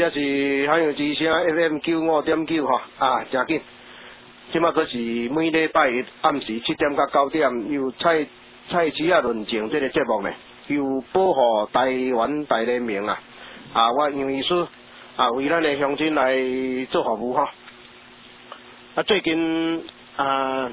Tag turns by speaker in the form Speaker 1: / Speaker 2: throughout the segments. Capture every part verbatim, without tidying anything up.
Speaker 1: 这是海洋之声 F M 九五点九吼啊，真紧。即马佫是每礼拜一暗时七点到九点，由蔡蔡徐啊论证这个节目呢，由保护台湾大人民啊啊，我杨医师啊为咱的乡亲来做服务吼。啊，最近啊，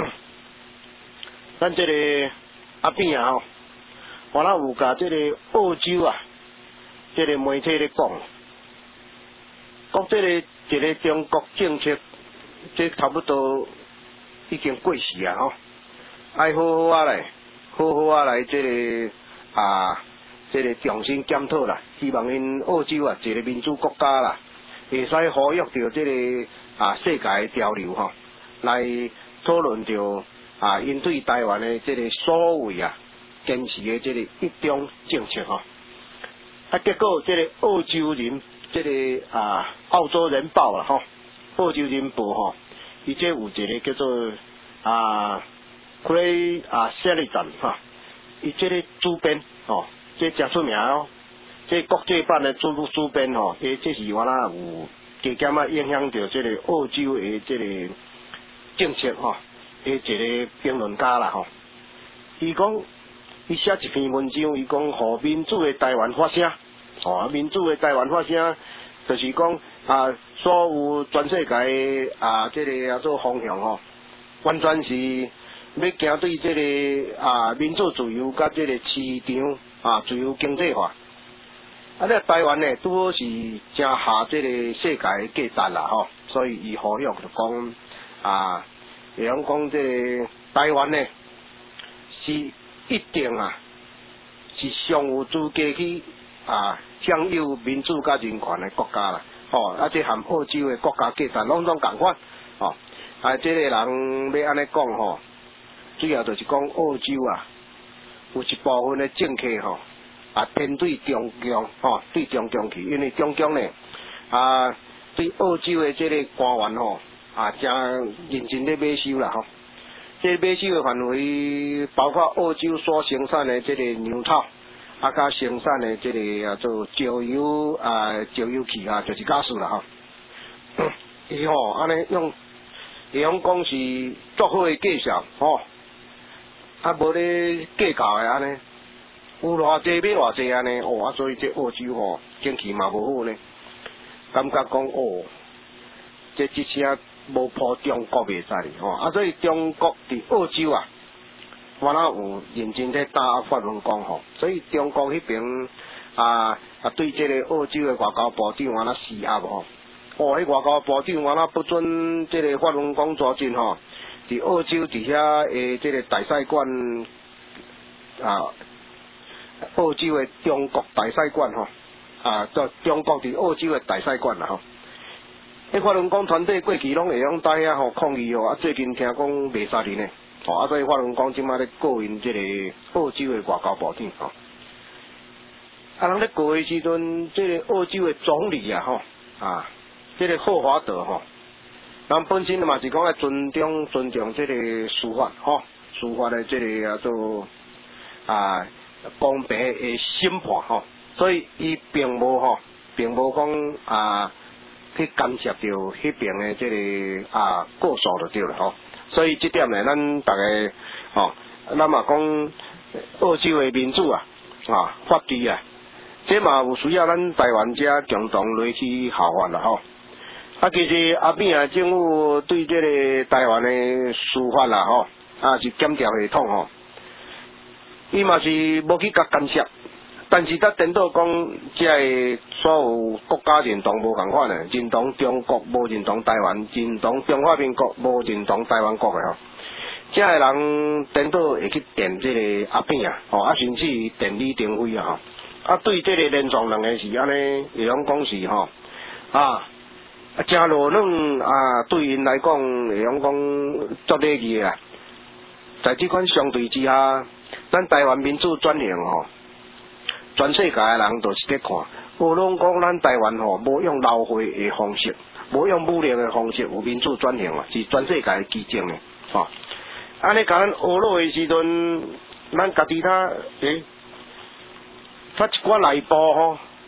Speaker 1: 咱这个阿扁啊吼，我那有甲这个澳洲啊，这个媒体咧讲。讲这个一个中国政策，这差不多已经过时啊吼，爱好好啊来，好好啊来这个啊，这个重新检讨啦。希望因澳洲啊，一个民主国家啦，会使呼吁到这个啊世界的潮流吼，来讨论到啊因对台湾的这个所谓啊坚持的这个一中政策吼，啊结果这个澳洲人。这个啊，澳洲人报啦吼，澳洲人报吼，伊这有一个叫做啊 ，Cray 啊 Sheridan 哈，伊这个主编吼，这真出名哦，这国际版的主主编吼，伊这是我啦有加减啊影响到这个澳洲的这个政策吼，的一个评论家啦吼，伊讲伊写一篇文章，伊讲互民主的台湾发声。哦，民主的台湾发声，就是讲啊，所有全世界啊，这个啊做方向吼，完全是要行对这个啊民主自由甲这个市场啊自由经济化。啊，咧台湾呢，拄好是正下这个世界的价值啦吼，所以伊呼吁就讲啊，会讲讲这个台湾呢是一定啊是上有资格去。啊，享有民主甲人权的国家啦，吼、哦，啊，这含澳洲的国家价值拢总共款，吼、哦，啊，这个人要安尼讲吼，主要就是讲澳洲啊，有一部分的政客吼，啊，偏对中共，吼、哦，对中共去，因为中共呢，啊，对澳洲的这个官员吼，啊，真认真咧买收啦，吼、哦，这买收的范围包括澳洲所生产的这个牛草。啊，甲生产的这个啊做石油啊石油气啊，就是假使啦吼。伊吼安尼用，伊用讲是足好的介绍吼，啊无咧计较的安尼，有偌济买偌济安尼，哦啊所以这澳洲吼景气嘛无好呢，感觉讲哦，这即声无破中国袂使吼，啊所以中国伫澳洲啊。我那有认真在打法轮功吼，所以中国迄边啊啊对这个澳洲的外交部长我那施压吼，哦，迄外交部长我那不准这个法轮功抓进吼，伫澳洲伫遐诶这个大使馆啊，澳洲的中国大使馆吼，啊，到中国伫澳洲的大使馆啦吼，迄法轮功团队过去拢会用在遐吼抗议哦，啊最近听讲袂杀人呢。哦，啊，所以法轮功即摆咧告因即个澳洲的外交部长吼，啊，人咧告的时阵，即个澳洲的总理啊吼，啊，即个霍华德吼，人本身嘛是讲要尊重尊重即个司法吼，司法的即个啊做啊公平的审判吼，所以伊并无吼，并无讲啊去干涉到迄边的即个啊过诉就对了吼。所以这点呢，咱大家吼，咱嘛讲澳洲的民主啊，啊法治啊，这嘛有需要咱台湾遮共同落去效法啦吼。啊，其实阿扁啊政府对这个台湾的司法啦吼，啊是检调系统吼，伊嘛是无去甲干涉，但是咱颠倒讲，这个所有国家认同无共款的，认同中国无认同台湾，认同中华民国无认同台湾国的吼。这个人颠倒会去电这个阿扁啊，吼啊甚至电李登辉啊吼，啊对这个连庄两个是安尼，会用讲是吼啊啊真落软啊，对因来讲会用讲足礼仪啊。在这款相对之下，咱台湾民主转型吼。全世界的人都是在看，无拢讲咱台湾吼，无用闹会的方式，无用武力的方式有民主转型啊，是全世界的基证的，吼。安尼甲咱学落的时阵，咱家己他诶，发一寡内部吼，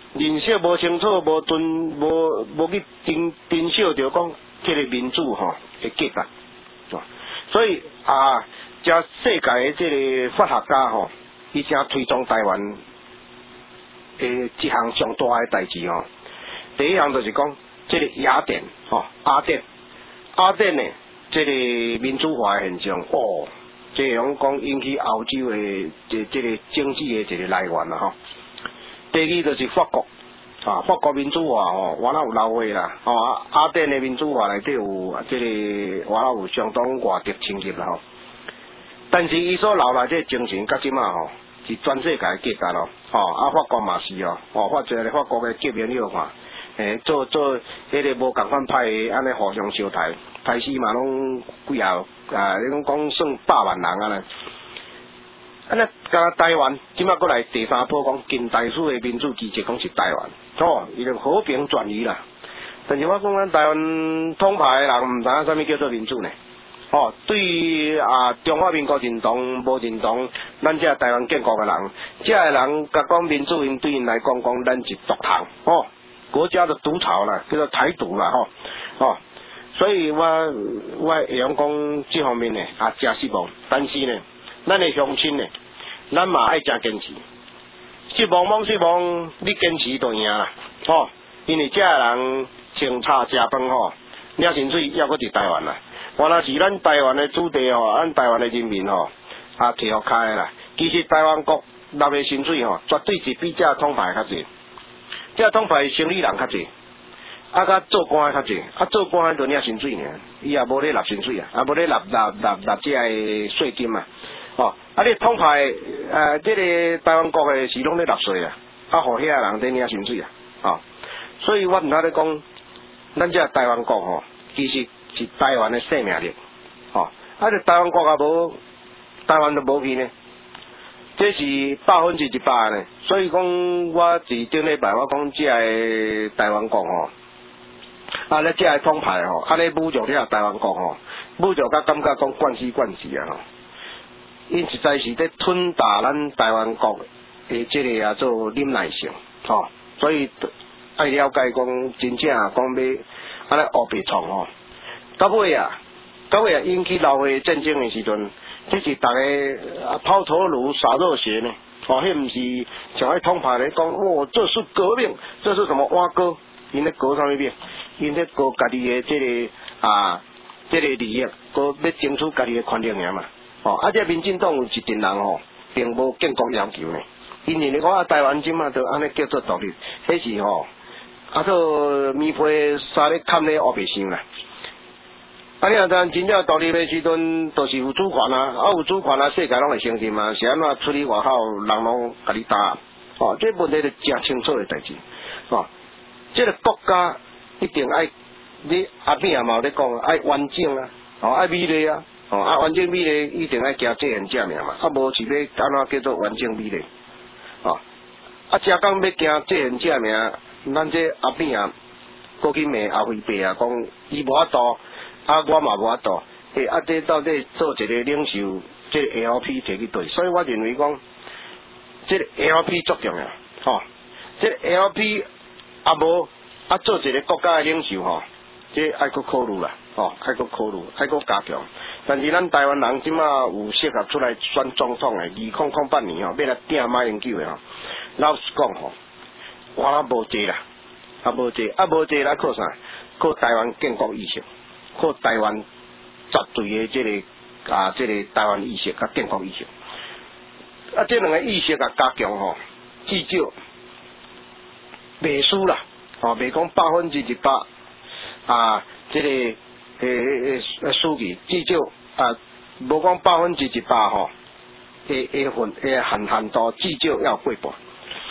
Speaker 1: 认识无清楚，无遵无无去珍珍惜着讲这个民主吼的价值，哦，所以啊，这世界的这个法学家吼，伊正推崇台湾的一项上大的代志吼。第一项就是讲这个雅典吼，雅典，雅典呢，这个民主化的现象，哦，这样讲引起欧洲的这这个经济的一个来源啦吼。第二就是法国，啊，法国民主化吼，我那有留话啦，吼，雅典的民主化内底有这个我那有相当外的成绩啦吼。但是伊所留来这精神，甲即马吼是全世界的价值咯，吼，啊，法国嘛是哦，哦，发掘咧法国的革命了看。诶，做做迄个无共款派的，安尼互相相杀，开始嘛拢几啊啊，你讲讲算百万人啊咧。安尼，甲台湾即马过来第三波讲近代史的民主奇迹，讲是台湾，哦，伊就和平转移啦。但是我讲咱台湾统派的人毋知影啥物叫做民主呢？哦，对于啊中华民国认同无认同，咱这台湾建国的人，这个人甲讲民主，因对因来讲讲咱是独堂，哦。国家的独潮啦，叫做台独啦，吼，哦，所以我我会用讲这方面呢，啊，真失望。但是呢，咱的乡亲呢，咱嘛爱真坚持。失望望失望，你坚持就赢啦，吼，因为这个人清茶食饭吼，领薪水还阁伫台湾啦。原来是咱台湾的主地吼，咱台湾的人民吼，啊，摕互开啦。其实台湾国纳的薪水吼，绝对是比这统派较济。这统派生理人较济，啊，甲做官的较济，啊，做官的就领薪水尔，伊也无咧纳薪水啊，啊，无咧纳纳纳纳这个税金啊，哦，啊，你统派呃，这个台湾国的是拢咧纳税啊，啊，互遐人咧领薪水啊，哦，所以我毋通咧讲，咱这台湾国吼，其实是台湾的生命力，哦，啊，这台湾国也无，台湾都无去呢。这是百分之一百呢，所以讲我伫顶礼拜我讲这个台湾国吼，啊咧这个统派吼，啊咧侮辱了台湾国吼，侮辱甲感觉讲惯死惯死啊吼，因实在是咧吞大咱台湾国的这个啊做忍耐性吼，所以爱了解讲真正讲要安尼黑白创吼，到尾啊，到尾啊引起老岁战争的时阵。这是大家啊抛头颅洒热血呢，哦，迄毋是像迄统派咧讲，哦，这是革命，这是什么挖割？因咧革啥物命？因咧革家己的这个啊，这个利益，革要争取家己的权利尔嘛。哦，啊，这民进党有一群人吼，并无建国要求呢。因为你讲啊，台湾即马都安尼叫做独立，迄是吼，啊，做棉被衫咧砍咧黑白相啦。啊！你若真真正独立的时阵，都是有主权啊，啊有主权啊，世界拢会承认啊，是安怎出去外口，人拢甲你打，哦，这问题是真清楚的代志，哦，这个国家一定爱你阿扁也嘛有咧讲，爱完整啊，哦，爱美丽啊，哦，啊完整美丽一定爱加这样这名嘛，啊无是要安怎叫做完整美丽，哦，啊正讲要加这样这名，咱这阿扁啊，过去骂阿辉伯啊，讲伊无法度。啊，我嘛无法度，诶，啊，这到底做一个领袖，这个 L P 摕去对，所以我认为讲，这个 L P 足重要，吼，这个 L P 啊无啊做一个国家的领袖吼，这爱搁考虑啦，吼，爱搁考虑，爱搁加强。但是咱台湾人即马有适合出来选总统的，二零零八年吼，要来顶马英九的吼，老实讲吼，我无济啦，啊无济，啊无济来靠啥？靠台湾建国意识。靠台湾绝对的这个啊，这个台湾意识甲建国意识，啊，这两个意识甲加强吼，至少袂输啦，哦，袂讲百分之一百啊，这个诶诶诶输去，至少啊，无讲百分之一百吼，诶诶份诶含含度至少要过半。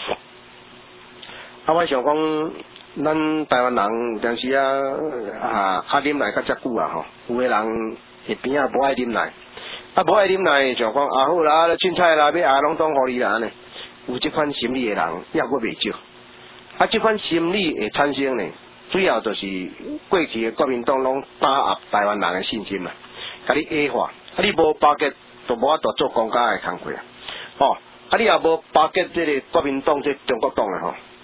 Speaker 1: 啊，我想讲。咱台湾人有阵时啊啊啊啉奶较遮久啊吼，有个人一边啊无爱啉奶，啊无爱啉奶像讲啊好啦，凊彩啦，要啊拢当互你啦安尼，有即款心理的人也阁袂少，啊即款心理会产生呢，主要就是过去的国民党拢打压台湾人的信心啦，甲你矮化，啊你无巴结就无法度做国家的工作啊，吼，啊你也无巴结这个国民党这中国党的吼。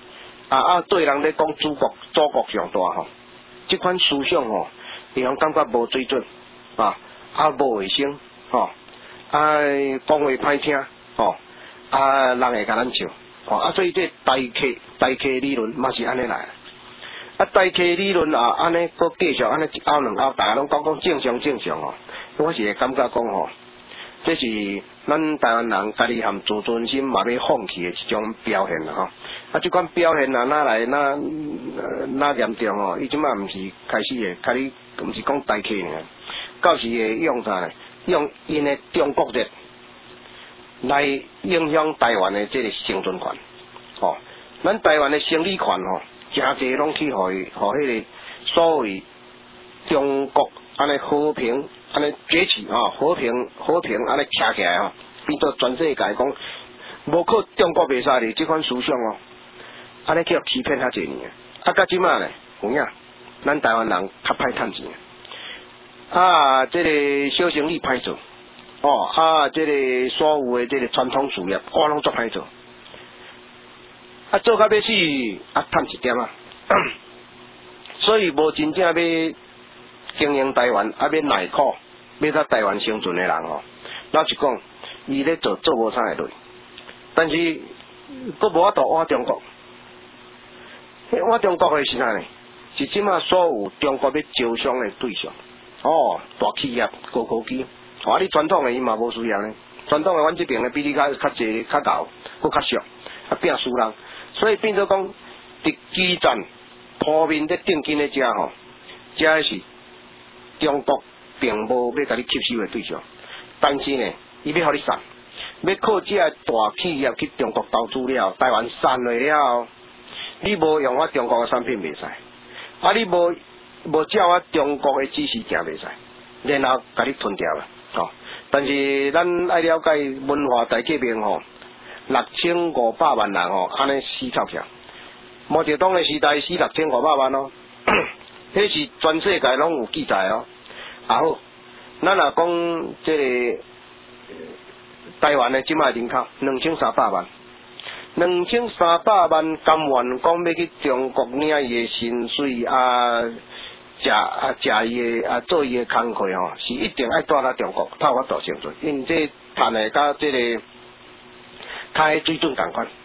Speaker 1: 啊啊，对人咧讲祖国祖国上大吼，即款思想吼，让人感觉无水准啊，啊无卫生吼，啊讲话歹听吼，啊人会甲咱笑，吼啊，所以这大客大客理论嘛是安尼来。啊，大客理论啊，安尼搁继续安尼一拗两拗，大家拢讲讲正常正常哦。我是会感觉讲吼，这是咱台湾人家己含自尊心嘛要放弃的一种表现啦吼。啊，即款表现啊，哪来哪哪严重哦？伊即摆毋是开始的，开始毋是讲大客尔，到时会用啥呢？用因的中国热来影响台湾的这个生存权。哦，咱台湾的生理权吼。真侪拢去互伊，互迄个所谓中国安尼和平安尼崛起啊，和平和平安尼徛起来吼，变做全世界讲无靠中国袂使哩，即款思想哦，安尼叫欺骗较侪年啊，到即马咧有影，咱台湾人较歹趁钱啊，即、这个小生意歹做哦，啊，即、这个所有的即个传统事业，我拢足歹做。啊，做到要死啊，趁一点啊，所以无真正要经营台湾，啊要耐苦，要在台湾生存的人哦，老实讲，伊咧做做无啥会累，但是佫无法度换中国，换中国的是啥呢？是即马所有中国要招商的对象，哦，大企业、高科技，哦，你传统的伊嘛无需要呢，传统的阮这边的比你较较济、较厚，佫较俗，啊拼输人。所以变做讲，伫基站铺面咧定金咧遮吼，遮是中国并无要甲你吸收的对象，但是呢，伊要互你散，要靠遮大企业去中国投资了，台湾散落了，你无用我中国的产品袂使，啊你无无照我中国的指示行袂使，然后甲你吞掉了，吼、哦。但是咱爱了解文化大革命吼。六千五百万人吼，安尼死翘翘。毛泽东的时代死六千五百万哦，迄是全世界拢有记载哦。啊好，咱若讲即个台湾的即卖人口两千三百万，两千三百万甘愿讲要去中国领伊的薪水啊，食啊食伊的啊做伊的工课吼，是一定爱带来中国，才有法度生存，因为这赚的甲即个。开水准共款，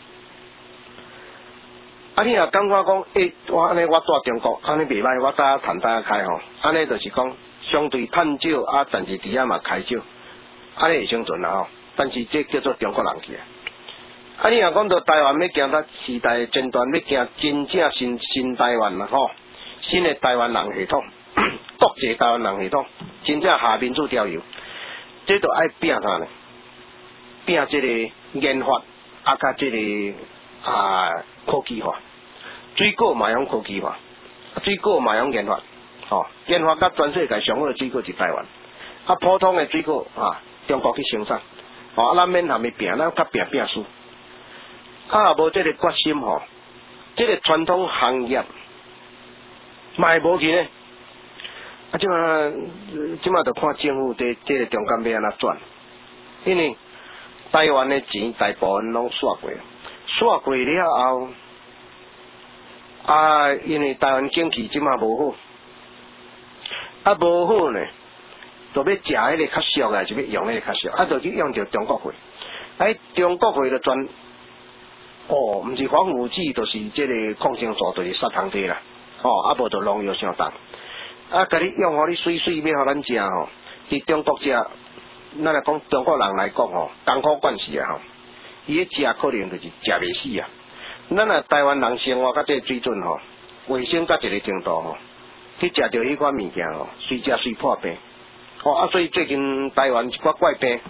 Speaker 1: 啊！你若感觉讲，诶、欸，我安尼我住中国，安尼袂歹，我大家赚大家开吼，安尼就是讲相对趁少啊，但是底下嘛开少，安尼会生存啦吼。但是这叫做中国人去啊！啊！你若讲到台湾要行到时代前端，要行真正新新台湾啦吼，新的台湾人系统，国际台湾人系统，真正下民主调游，这都爱拼啥呢？拼这个研发啊，甲这个啊科技化，水果嘛用科技化，水果嘛用研发，吼、哦，研发甲全世界上好的水果是台湾，啊普通的水果啊中国去生产，哦啊咱免含伊拼，咱较拼拼输，啊无这个决心吼、哦，这个传统行业卖无去呢，啊即马即马着看政府这这个中间要安怎转，因为。台湾的钱大部分拢刷过，刷过了后，啊，因为台湾经济即马无好，啊无好呢，就要食迄个较俗的，是要用迄个较俗，啊，就去用着中国货，哎，中国货就专，哦，毋是防腐剂，就是即个抗生素，就是杀虫剂啦，哦，啊无就农药相当，啊，甲你用互你水水要互咱食吼，伫中国食。咱来讲中国人来讲吼，艰苦惯死啊吼，伊咧食可能就是食袂死啊。咱啊台湾人生活甲这个水准吼，卫生到一个程度吼，去食着迄款物件吼，随食随破病。哦啊，所以最近台湾一寡怪病，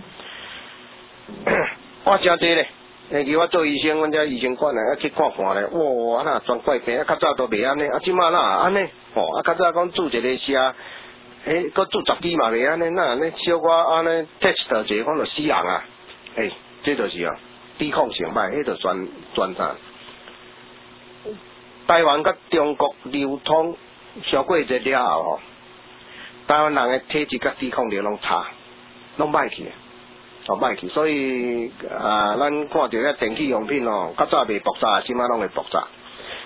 Speaker 1: 我真济咧。诶，叫我做医生，阮遮医生馆啊去看看咧，哇，啊那全怪病，啊较早都袂安尼，啊即马哪安尼？吼，啊较早讲做一个车。诶，佮做十支嘛袂安尼，那安尼小可安尼 test 者讲就死人啊！诶，这就是哦，抵抗性歹，迄就全全啥？台湾甲中国流通上过热了后吼，台湾人的体质甲抵抗力拢差，拢歹去，哦歹去，所以啊，咱看着遐电器用品哦，较早袂爆炸，即马拢会爆炸。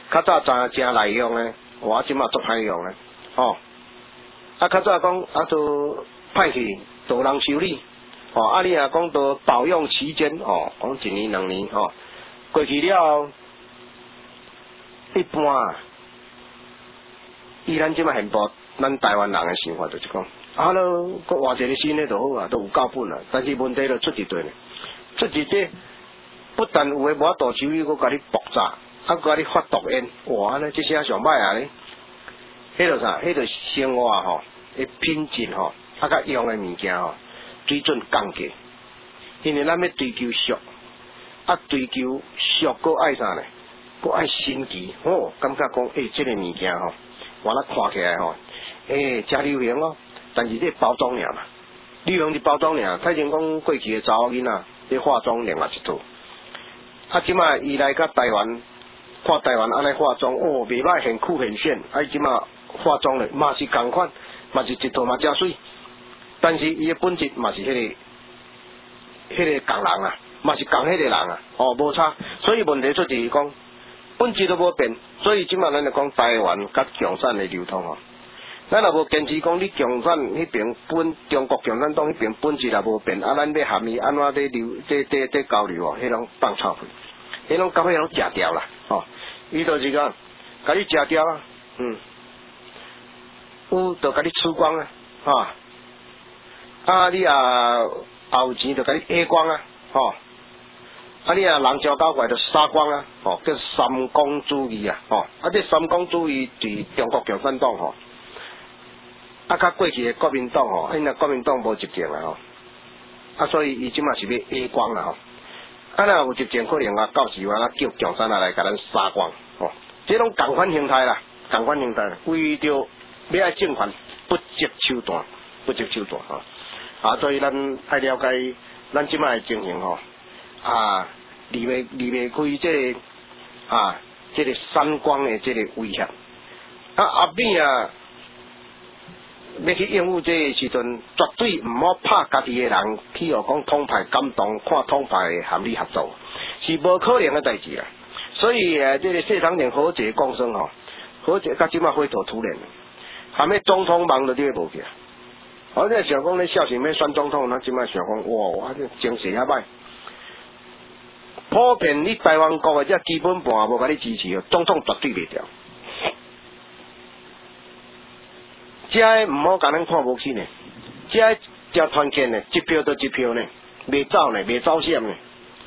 Speaker 1: 较早真正耐用诶，我即马足歹用诶，哦，啊较早讲啊都歹去，都有人修理，哦，啊你若讲都保用期间，哦，讲一年两年，哦，过去了，一般啊，以咱即马现报，咱台湾人诶想法就是讲，啊咯，搁换一个新诶就好啊，都有够本啊，但是问题就出一堆呢，出一堆。不但有诶无法度处理，佮甲你爆炸，啊，佮你发毒烟，哇！安尼即些上歹啊咧。迄个啥？迄个生活吼，诶品质吼，啊，甲用诶物件吼，水准降低。因为咱要追求俗，啊，追求俗佮爱啥咧？佮爱新奇，哦，感觉讲诶，即、这个物件吼，我咱看起来吼，诶，真流行哦。但是这包装尔嘛，流行是包装尔。太前讲过去诶查某囡仔，咧化妆另外一套。啊，即马伊来甲台湾，看台湾安尼化妆，哦，袂歹，很酷很炫。啊，即马化妆咧，嘛是共款，嘛是一套嘛真水。但是伊诶本质嘛是迄、那个，迄、那个共人啊，嘛是共迄个人啊，哦，无差。所以问题出就是讲，本质都无变。所以即马咱就讲台湾甲共产诶流通哦。咱若无坚持讲，你共产迄边本中国共产党迄边本质也无变，啊，咱要含伊安怎咧流，在在在交流哦，迄种放臭屁。迄拢到尾拢食掉啦，吼！伊就是讲，甲你食掉啊，嗯，有就甲你吃光啊，吼！啊，你啊有钱就甲你下光啊，吼！啊，你啊人招搞怪就杀光啊，吼！叫三公主义啊，吼！啊，这三公主义伫中国共产党吼，啊，较过去的国民党吼，因为国民党无执政啊，吼，啊，所以伊即马是要下光啦，吼。啊，若有执政可能啊，到时啊，叫共产党来甲咱杀光，吼、哦，这种共款形态啦，共款形态，为着要爱政权，不择手段，不择手段吼、哦，啊，所以咱爱了解咱即摆情形吼，啊，离袂离袂开这个啊，这个闪光的这个威胁，啊，后边啊。要去应付这个时阵，绝对唔好拍家己的人，去互讲统派感动，看统派的含你合作，是无可能的代志啦。所以诶，这个谢长廷和解共生吼，和解到即马灰头土脸，含迄总统忙都对无去啊。我在想讲，你小想要选总统，咱即马想讲，哇，我这精势遐歹。普遍你台湾国的这基本盘无甲你支持，总统绝对袂掉。这个唔好甲咱看无起呢，这个真团结呢，一票就一票呢，袂走呢，袂走险呢。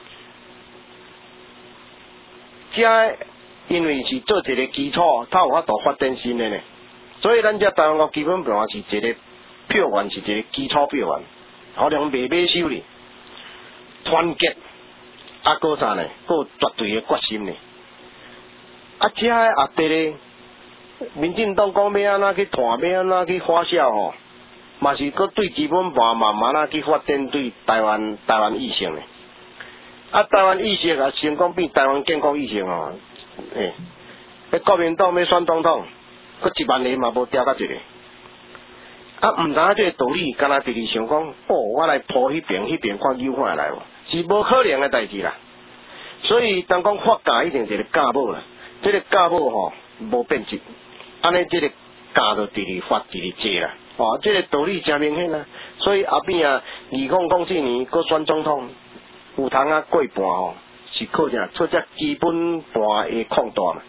Speaker 1: 这个因为是做一个基础，它有法度发展新的呢，所以咱这台湾国基本盘是一个票源，是一个基础票源，可能袂买收哩，团结啊，搁啥呢？搁绝对的决心呢。啊，这个也对咧。民进党讲要安怎去谈，要安怎去发酵吼，嘛是搁对基本盘慢慢啊去发展对台湾台湾意识呢。啊，台湾意识啊，成功变台湾建国意识吼，诶、欸，国民党要选总统，搁一万个嘛无调到一个。啊，毋知影这个道理，敢若直直想讲，哦，我来铺迄边，迄边看优化来无，是无可能的代志啦。所以当讲发价一定是个价码啦，这个价码吼无变质。安尼，这个价就直直发，直直坐啦。哦，这个道理真明显啊。所以后边啊，二零零四年搁选总统，有通啊过半吼，是靠啥？靠这基本盘的扩大嘛。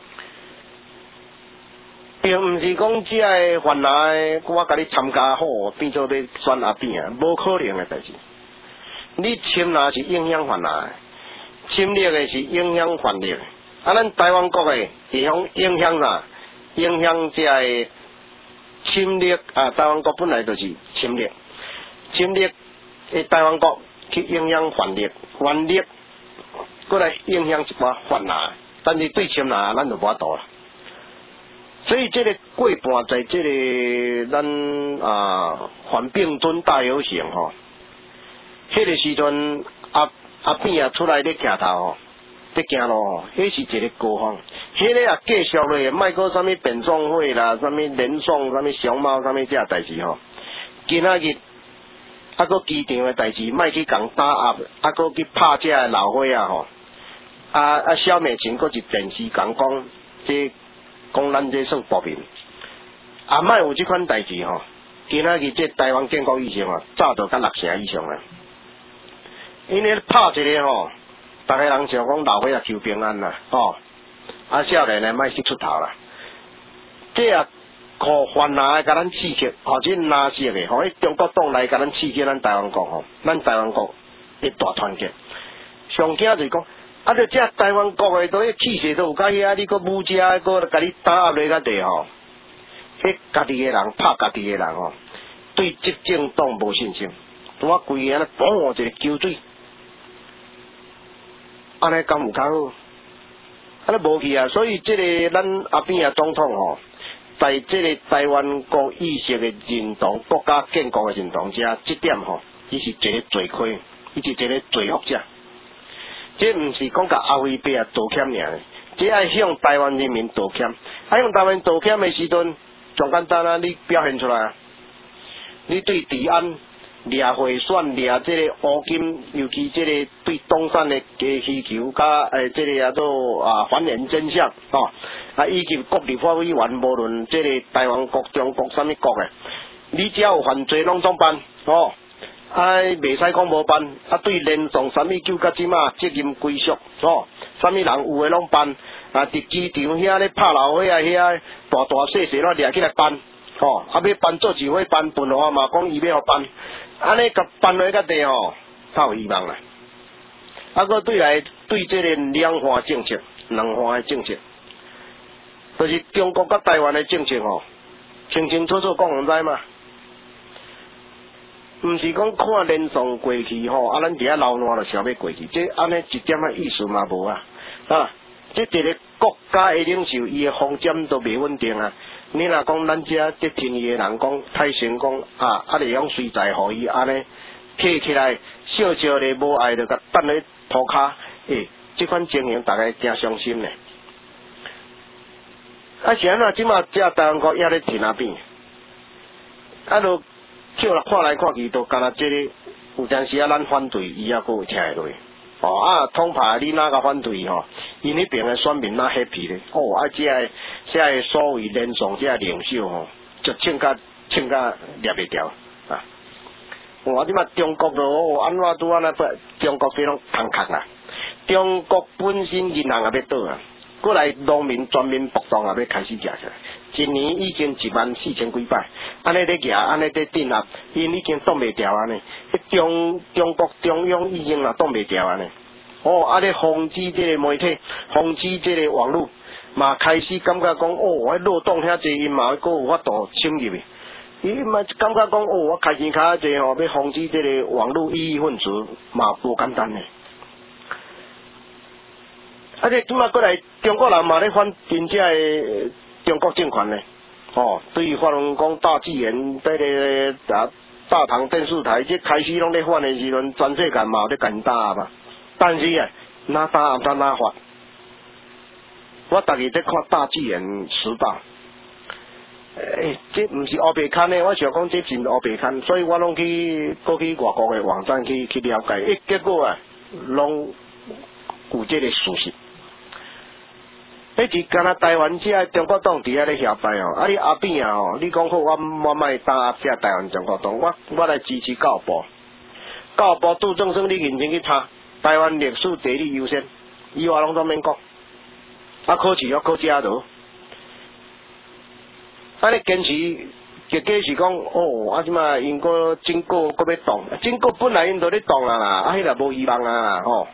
Speaker 1: 并毋是讲只个原来我甲你参加好，变做要选阿扁啊，无可能的代志。你侵略是影响原来，侵略的是影响原力。啊，咱台湾国的影响影响啥？影响这个侵略啊！台湾国本来就是侵略，侵略诶台湾国去影响反力，反力过来影响一寡反拿，但是对侵拿咱就无法度啦。所以这个过半在这个咱啊反并吞大游行吼，迄、那个时阵阿阿扁啊出来咧徛头吼。在行路吼，迄是一个高峰，迄个也继续咧，莫讲啥物变装会啦，啥物连爽，啥物熊猫，啥物这代志吼。今仔日啊，搁机场的代志，莫去共打压，啊，搁去拍这老伙啊吼。啊啊，萧美琴搁一电视共讲， 这讲咱这算薄面。啊，莫有即款代志吼，今仔日这台湾建国以前吼，早就甲六成以上啦。因为拍一个吼，逐个人想讲老岁仔求平安啦，吼，啊少年诶莫去出头啦。这啊，互泛拿甲咱刺激，或者拿色诶，互迄中国党来甲咱刺激咱台湾国吼，咱台湾国一大团结。上惊就是讲。啊！着这台湾国诶，都迄气势都有甲遐，你搁武遮搁甲你打压落较地吼，迄家己诶人拍家己诶人吼，对执政党无信心，拄啊规个安尼嘣一个浇水，安尼敢有较好？安尼无去啊！所以即个咱阿扁啊总统吼，在即个台湾国意识诶认同、国家建国诶认同遮，即点吼，伊是一个罪魁，伊是一个罪恶者。这毋是讲甲阿辉伯啊道歉尔，这爱向台湾人民道歉。啊，向台湾道歉的时阵，上简单啊，你表现出来啊，你对治安、掠贿选、掠这个乌金，尤其这个对东山的嘅需求，甲诶这个啊都啊还原真相吼，啊以及各立法委员，无论这个台湾国、中国啥物国诶，你只要有犯罪拢总办吼。啊，袂使讲无办，啊对连上啥物救甲即马责任归属，吼，啥物人有诶拢办，啊伫机场遐咧拍老伙啊遐大大细细拢掠起来办，吼，啊要办做只会办，分化嘛讲伊要互办，安尼甲办落甲地吼，较有希望啦。啊，搁对来对即个两岸政策、两岸诶政策，就是中国甲台湾诶政策吼，清清楚楚讲互知嘛。毋是讲看连上过去吼，啊，咱伫遐流烂就想要过去，这安尼一点仔意思嘛无啊！啊，这一个国家的领袖，伊的方针都袂稳定啊。你若讲咱遮这听伊的人讲太成功啊，啊，利用随在互伊安尼摕起来，笑笑咧无爱就甲等咧涂骹，诶，这款情形大家真伤心咧。啊，是安怎即马遮台湾国也咧停啊边，啊，就。叫人看来看去都干那这个，有阵时啊，咱反对伊也佫会听会落。哦啊，通牌你哪个反对吼？因迄边的选民哪 happy 咧？哦啊，这个这个所谓连上这个领袖吼，就请甲请甲掠袂掉啊！我即马中国咯，哦安怎拄安尼不？中国这种空壳啊！中国本身银行也要倒啊，过来农民全民暴动也要开始举起来。一年已经一万四千几百，安尼咧举，安尼咧镇压，因已经挡袂掉安尼。中中国中央已经也挡袂掉安尼。哦，啊咧防止这个媒体，防止这个网络，嘛开始感觉讲，哦，我漏洞遐济，因嘛佫有法度侵入去。伊嘛感觉讲，哦，我开钱较济吼，要防止这个网络异议分子，嘛无简单嘞。啊，这即马过来，中国人嘛咧反真正诶。中国政权呢，哦，对于发论讲大纪元在个啊大唐电视台，这开始拢咧反的时阵，全世界嘛有咧跟打嘛。但是啊，哪打也毋通哪发。我逐日在看大纪元时报，诶、欸，这毋是黑白刊的，我想讲这真黑白刊，所以我拢去过去外国的网站去去了解，诶，结果啊，拢有这个事实。迄是敢若台湾遮中国党伫遐咧嚣摆哦，啊你阿扁啊吼，你讲好我我莫打压遮台湾中国党，我我来支持教育部，教育部杜正生你认真去查，台湾历史地理优先，以外拢总免讲，啊考试要考遮度，啊你坚持结果是讲哦，啊即马因个经过搁要动，经过本来因都咧动啊啦，啊迄个无希望啊吼。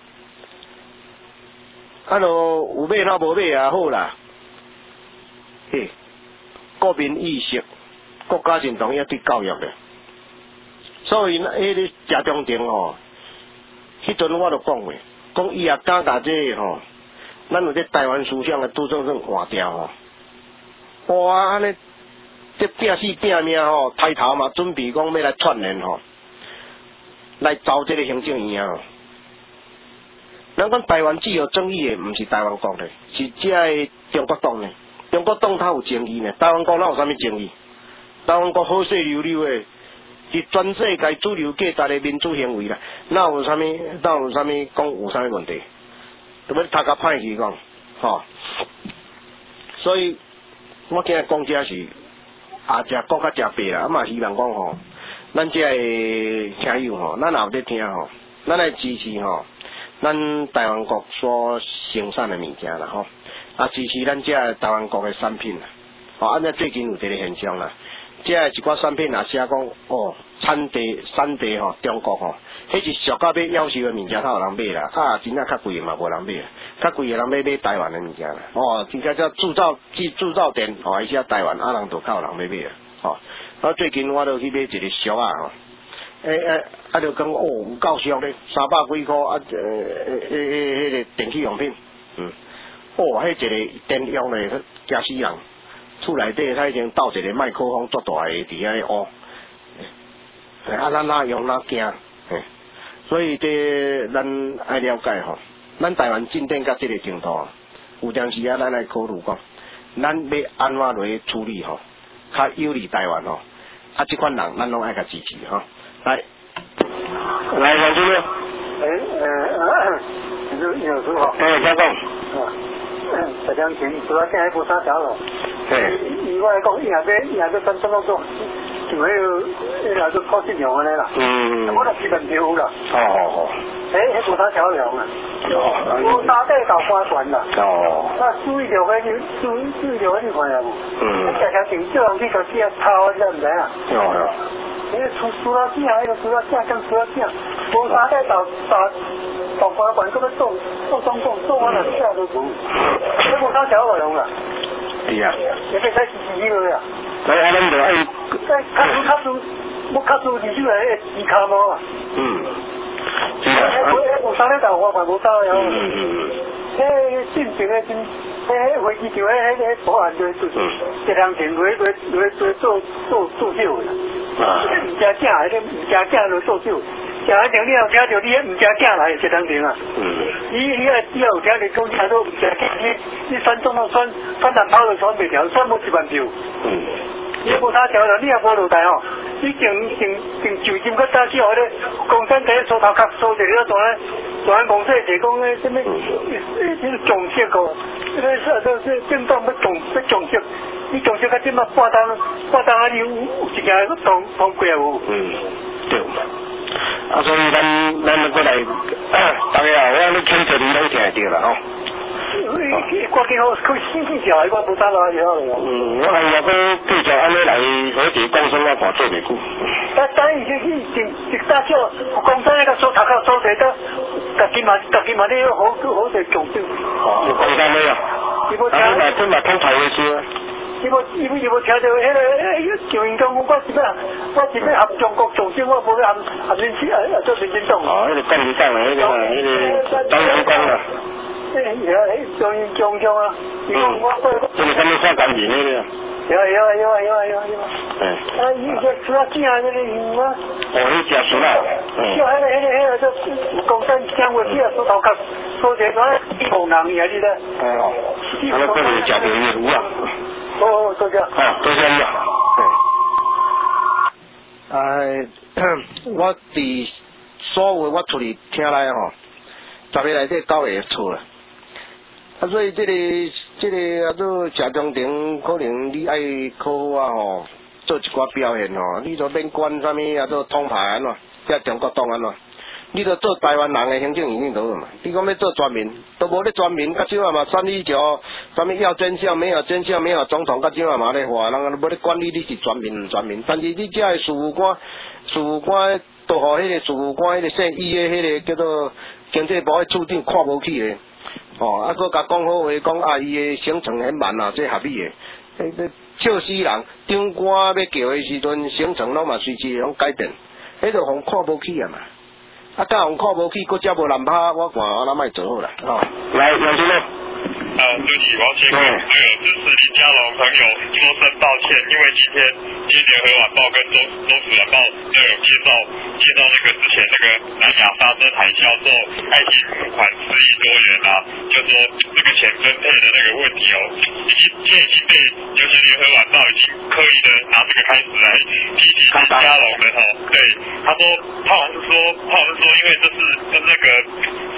Speaker 1: 啊，就有买那无买也好啦。嘿，国民意识、国家认同要对教育的，所以迄个谢中庭吼，迄阵我就讲过，讲伊也敢甲这个吼，咱有这台湾思想的杜正生换掉吼，哇安尼，这拼死拼命吼，抬头嘛准备讲要来串联吼，来招这个行政院啊。咱讲台湾具有争议的，毋是台湾国的，是遮个中国党的。中国党它有争议呢，台湾国哪有啥物争议？台湾国好势溜溜的，是全世界主流价值的民主行为啦，哪有啥物？哪有啥物讲有啥物问题？特别读甲歹去讲，吼。 所以我今日讲这是啊，食国较食白啦，啊嘛希望讲吼，咱这个听友吼，咱也有在听吼，咱来支持吼，咱台湾国所生产的物件啦吼，啊支持咱这台湾国的产品啦，哦，安尼最近有一个现象啦。这一寡产品也写讲哦，产地产地吼，中国吼，迄是俗到要要求的物件，才有人买啦。啊，真正较贵的嘛，无人买啦。较贵的人买买台湾的物件啦。哦，真正叫铸造制铸造店，哦，伊写台湾，啊人就较有人买买啦。哦，啊最近我都去买一个俗啊吼，诶诶，啊就讲哦有够俗咧，三百几箍啊，呃诶诶迄个电器用品，嗯，哦，迄一个电用咧，惊死人。厝内底他已经倒一个麦克风足大个伫遐乌，啊咱哪用哪惊，所以这咱爱了解吼，咱台湾进展到这个程度，有阵时啊咱来考虑讲，咱要安怎落去处理吼，较有利台湾吼，啊这款人咱拢爱甲支持吼，来，来王主任，
Speaker 2: 诶呃，有有时候，
Speaker 1: 诶，请讲，
Speaker 2: 啊，大家请，主要现在无啥条咯。
Speaker 1: 嘿，
Speaker 2: 伊我来讲，伊若要伊若要怎怎么做，就迄个迄若做靠信用安尼啦。嗯。我著基本票有啦。
Speaker 1: 哦哦哦。
Speaker 2: 诶，迄无啥条量啊。哦。无啥底搞官权啦。哦。那注意着迄个，注注意着迄款啊无。嗯。常常定叫人去个写抄，你知唔知啊？哦哦。迄个除除了正，迄个除了正，跟除了正，无啥底搞搞搞官权，搁要做做中共，做完了下都做。迄无啥条量啦。
Speaker 1: 是啊，
Speaker 2: 你别再支持伊了啊！
Speaker 1: 所以啊，咱就爱，
Speaker 2: 再卡住卡住，我卡住二手来伊卡毛啊！嗯，
Speaker 1: 是啊。
Speaker 2: 迄有三咧豆花嘛无走呀！
Speaker 1: 嗯嗯。
Speaker 2: 迄进前诶真，迄飞机场迄迄保安队就是一人前落落落落做做做手啦。啊。毋食正，迄个毋食正落做手。食一定你有听到你迄毋食正来一人前啊。嗯。伊伊啊，以后有听你讲，你都毋食正，你你选总统选选人跑就选袂掉，选无一万票。嗯。你无啥条了，你也无落台吼。你定定定就近搁早起互咧，共产党梳头壳梳一个大大公司提供咧，什么迄个重色个，这个说都是政党要重要重色，你重色甲即马半当半当啊，你有有一件通通过无？嗯，对。
Speaker 1: 啊，所以咱咱过来，大家啊，我你请坐你都听会到啦吼。
Speaker 2: 我几好可以先去食，我无打落去好了。嗯，
Speaker 1: 我还要搁继续安尼来和地讲生我看做袂久。
Speaker 2: 但但伊去去一一大少，公司那个所头壳所在都，家己嘛家己嘛咧好好在强调。
Speaker 1: 哦，有公司没有？
Speaker 2: 伊无听。
Speaker 1: 啊，你嘛真嘛通台话说。
Speaker 2: 伊无伊无伊无听到迄个诶，就因讲我我是要我是要合中国重视，我无要合合民主啊做民进党。哦，
Speaker 1: 迄个共产党诶，迄个迄个张荣光啦。
Speaker 2: 诶，有诶，中英中中啊！伊讲我我。
Speaker 1: 这个什么啥感情迄个？
Speaker 2: 有啊有啊有啊有啊有啊有啊！嗯。啊，伊个除了正迄个鱼啊。
Speaker 1: 哦，你食熟啦？
Speaker 2: 嗯。就迄个迄个迄个做公产讲话，只啊梳头壳，梳一个红人尔你咧。哦。啊，那这里食到鱼啊。好好，多谢。
Speaker 1: 好，多谢你啊。哎，我伫所有我出去听来吼，十个内底九个错啦。啊，所以这个这个啊，做社中庭可能你爱考好啊吼，做一寡表现吼，你就免管啥物啊，做统派安怎，即中国党安怎，你就做台湾人的行政院领导嘛。你讲要做全民，都无咧全民，甲怎啊嘛？选你条啥物要真相，没有真相，没有总统，甲怎啊嘛咧话，人啊无咧管你你是全民唔全民。但是你这个事务官，事务官都互迄个事务官迄个姓伊的迄个叫做经济部的处长看无起的。哦，啊，佮甲讲好话，讲啊，伊的行程很慢啊，这合理的。迄个笑死人，长官要叫的时阵，行程拢嘛随时拢改变，迄就互看无起啊嘛。啊，甲互看无起，佮遮无人拍，我看我咱莫做好啦。哦，来，杨先生。
Speaker 3: 啊，对不起，我要先跟所有支持李佳龙朋友说声抱歉，因为今天今天联合晚报跟中中时晚报都有介绍介绍那个之前那个南亚沙车海销做爱心募款四亿多元啊，就说这个钱分配的那个问题哦，已经现在已经被尤其联合晚报已经刻意的拿这个开始来批评李佳龙的哈，对，他说他好像是说他好像是说因为这是跟那个中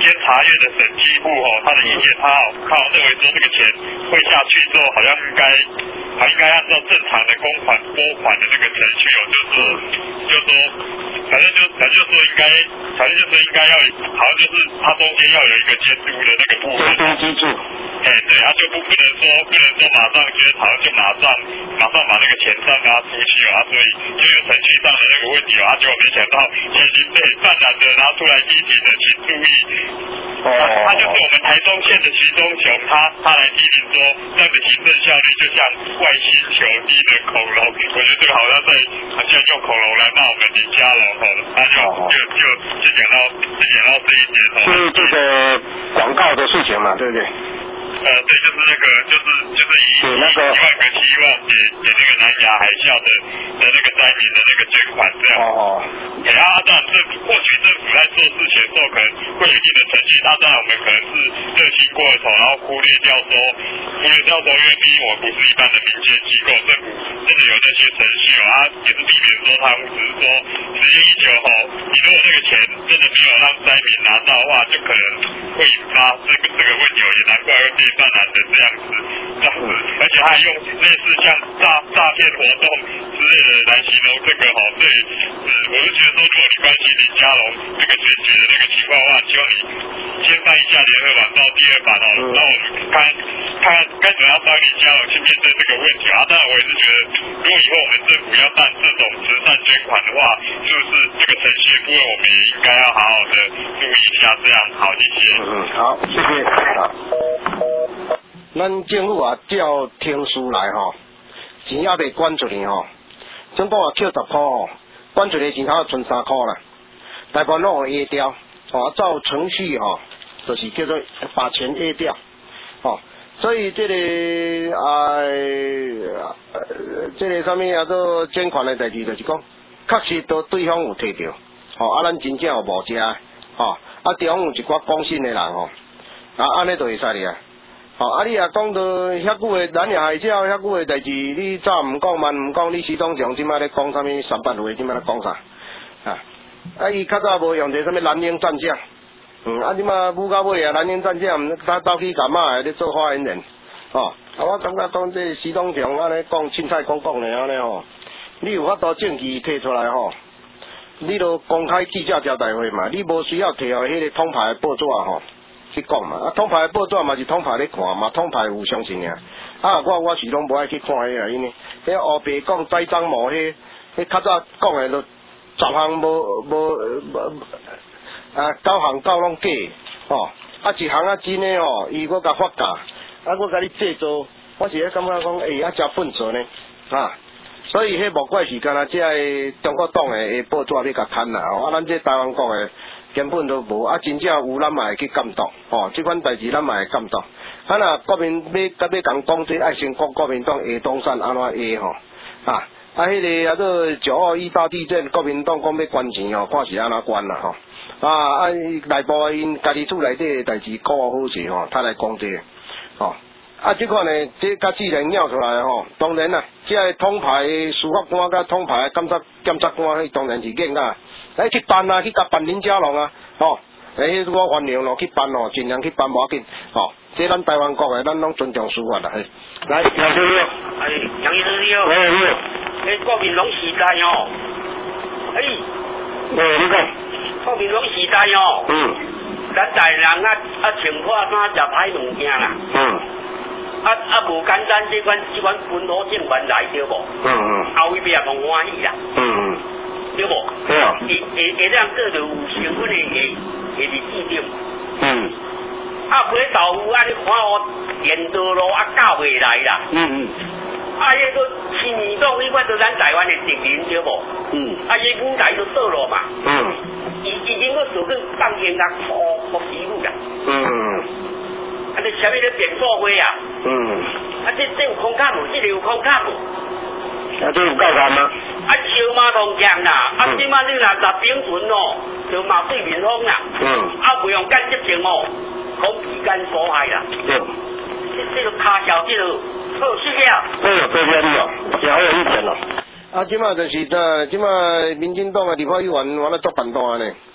Speaker 3: 监察院的审计部哦，他的意见他靠认为说这个钱汇下去之后，好像应该，好应该按照正常的公款拨款的那个程序哦，就是就是说，反正就反正就说应该，反正就说应该要，好像就是他中间要有一个监督的那个部分。
Speaker 1: 监督机制。
Speaker 3: 哎，对，他就不不能说不能说马上捐好像就马上马上把那个钱上拿出去哦，啊，所以就有程序上的那个问题哦，他结果没想到现在已经被泛蓝的拿出来积极的请注意。哦。他就是我们台中县的徐忠雄，他他来批评说这样的行政效率就像外星球低的恐龙，我觉得这个好像在好像用恐龙来骂我们林佳龙哦，他就就就就讲到就讲到这一点哦。
Speaker 1: 就是这个广告的事情嘛，对不对？
Speaker 3: 呃，对，就是那个，就是就是以
Speaker 1: 那个
Speaker 3: 一万个希望给给那个南亚海啸的的那个灾民的那个捐款这样。哦哦。哎，啊，当然政府或许政府在做事情的时候可能会有一定的程序，他当然我们可能是热心过了头，然后忽略掉说，忽略掉说，因为毕竟我不是一般的民间机构，政府真的有那些程序哦，啊，也是避免说贪污，只是说时间一久吼，你如果那个钱真的没有让灾民拿到的话，就可能会引发这个这个问题哦，也难怪会被泛蓝的这样子，这样子，而且还用类似像诈诈骗活动之类的来形容这个哈，所以呃，我是觉得说，如果你关心林佳龙这个选举的那个情况的话，希望你先翻一下联合晚报第二版哦，让我们看看该怎么样帮林佳龙去面对这个问题啊。当然，我也是觉得，如果以后我们政府要办这种慈善捐款的话，是不是这个程序部分我们也应该要好好的注意一下？这样好，谢谢。
Speaker 1: 嗯，好，谢谢。好。咱政府啊调听书来吼，钱也未管出去吼，总共啊扣十块吼，管出去钱头剩三块啦，大部分拢有 A 掉，哦，照程序吼，就是叫做把钱 A 掉，哦，所以这个啊，呃，这个什么啊，做捐款的代志就是讲，确实都对方有摕到，哦，啊，咱真正有无食，哦，啊，地方有一寡讲信的人吼，啊，安尼就会使哩啊。哦，啊！你也讲到遐久的南亚海啸，遐久的代志，你早毋讲，晚毋讲，你徐总长即摆咧讲啥物三八话，即摆咧讲啥？啊！啊！伊较早无用者啥物蓝鹰战将，嗯，啊！即摆舞到尾啊，蓝鹰战将毋走走去干嘛？咧做发言人，哦！啊！我感觉讲这徐总长安尼讲凊彩讲讲咧安尼吼，你有法度证据摕出来吼，你都公开记者招待会嘛，你无需要摕互迄个通牌的报纸吼。去讲嘛，啊，通牌报纸嘛是通牌咧看嘛，通牌有相信尔。啊，我我是拢无爱去看迄个，因为迄黑白讲栽赃无迄，迄较早讲诶都十项无无无啊九项九拢假，吼，啊一项啊真诶吼，伊我甲发价，啊我甲你制作，我是咧感觉讲，诶、欸、啊真笨拙呢，啊，所以迄无怪是干那即个中国党诶报纸要甲砍啦，啊咱这台湾讲诶。根本都无啊！真正有咱嘛会去监督，吼、哦，即款代志咱嘛会监督。啊，若国民要甲要讲讲这，爱先讲国民党下东山安怎下吼，啊，啊，迄、那个啊，做九二一大地震，国民党讲要捐钱吼，看是安怎捐啦吼，啊，啊，内部因家己厝内底代志搞好势吼，他来讲这个，吼、哦，啊，即款呢，这甲既然拗出来吼，当然啦，即个通牌司法官甲通牌检察检察官，迄当然是硬啊。来去办啊，去甲办林佳龙啊，吼、哦！诶，我原谅咯，去办咯，尽量去办无要紧，吼、哦！这咱台湾国诶，咱拢尊重司法啦，嘿。来，杨先生，
Speaker 4: 哎，杨先生你好。
Speaker 1: 哎，你好。
Speaker 4: 诶，国民党时代哦，哎。
Speaker 1: 诶，你讲。
Speaker 4: 国民党时代哦。
Speaker 1: 嗯。
Speaker 4: 咱大人啊啊穿破衫食歹物件啦。
Speaker 1: 嗯。
Speaker 4: 啊啊，无简单这款这款本土政权来对无？
Speaker 1: 嗯嗯。
Speaker 4: 后壁也同欢喜啦。
Speaker 1: 嗯嗯。
Speaker 4: 对无？
Speaker 1: 对啊。
Speaker 4: 会会会让个着有成分的下下日子顶。
Speaker 1: 嗯。
Speaker 4: 啊，买豆腐啊，你看哦，电道路啊，搞袂来啦。
Speaker 1: 嗯嗯。
Speaker 4: 啊，迄个新移动，迄款就咱台湾的殖民对无？
Speaker 1: 嗯。
Speaker 4: 啊，伊舞台就倒落嘛。
Speaker 1: 嗯。
Speaker 4: 伊已经要做去放烟甲服服师傅啦。
Speaker 1: 嗯。
Speaker 4: 啊，你啥物咧变做花啊？
Speaker 1: 嗯。
Speaker 4: 啊，这这有空间无？这个有空间无？
Speaker 1: 啊，这有够干吗？
Speaker 4: 啊，烧马桶匠啦，啊，即马你若十点船哦，就冒对面风啦。
Speaker 1: 嗯。
Speaker 4: 啊，不用干接情哦，空气干所害啦。
Speaker 1: 对。
Speaker 4: 这这个卡小这个好事了。
Speaker 1: 哎呦，多谢你哦，真好有意见咯。啊，即马就是在即马民进党的立法委员完了做办单呢，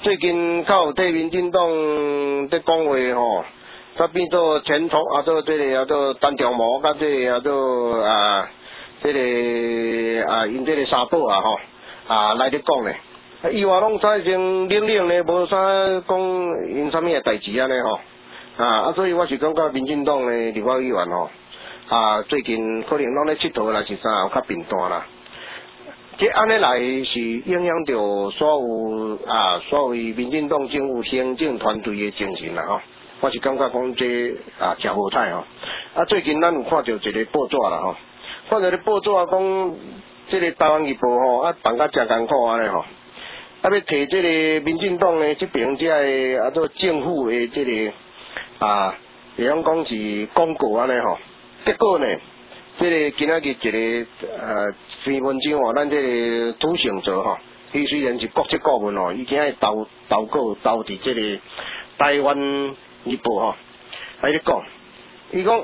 Speaker 1: 最近较有对民进党在讲话吼，才变做前途啊，做这个啊做单条毛，甲这个啊做啊这个啊因这个三宝啊吼啊来咧讲咧。以外拢使成冷冷咧，无啥讲因啥物诶代志安尼吼啊啊，所以我是感觉民进党诶立法委员吼啊，最近可能拢咧佚佗啦是啥有较频繁啦。这安尼来是影响到所有啊所谓民进党政府行政团队诶精神啦吼，我是感觉讲这啊真好彩吼。啊最近咱有看到一个报纸啦吼，看到个报纸讲这个台湾日报吼啊办甲真艰苦安尼吼。啊！要摕这个民进党的这边这个啊，做政府的这个啊，会用讲是广告安尼吼。结果呢，这个今仔日一个呃新文章哦，咱这个涂成哲吼，伊虽然是国际顾问哦，伊今日投投稿投伫这个台湾日报吼，来咧讲，伊讲。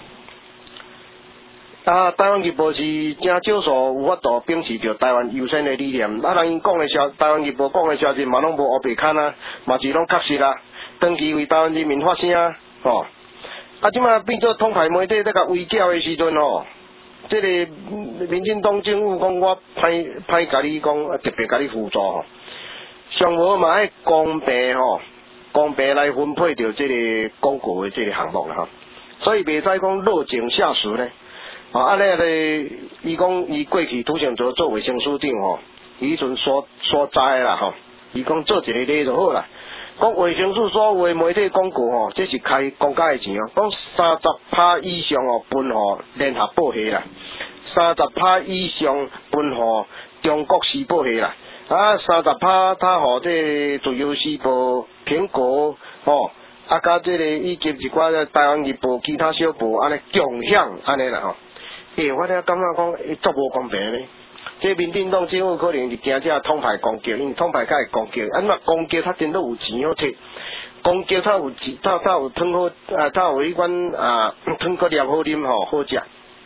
Speaker 1: 啊，台湾日报是真少数有法度秉持着台湾优先的理念。啊，人因讲的消，台湾日报讲的消息嘛拢无黑白看啊，嘛是拢确实啊，长期为台湾人民发声啊，吼。啊，即马变做统派媒体在甲围剿的时阵吼，这个民进党政府讲我歹歹甲你讲，特别甲你辅助吼，上无嘛爱公平吼，公平来分配着这个广告的这个项目啦吼，所以袂使讲落井下石呢。啊，安尼咧，伊讲伊过去涂成哲做卫生署长吼，伊迄阵所所知啦吼，伊讲做一个例就好啦。讲卫生署所有的媒体广告吼，这是开公家的钱哦，讲三十趴以上哦分互联合报系啦，三十趴以上分互中国时报系啦，啊三十趴他互这自由时报、苹果吼，啊甲这个以及一寡台湾日报、其他小报安尼共享安尼啦吼。诶、欸，我咧感觉讲，伊足无公平咧。这民进党政府可能是惊这统派攻击，因为统派较会攻击，啊，那攻击他真都有钱好摕，攻击他有钱，他他有汤好，啊，他有迄款啊汤个料好啉吼，好食。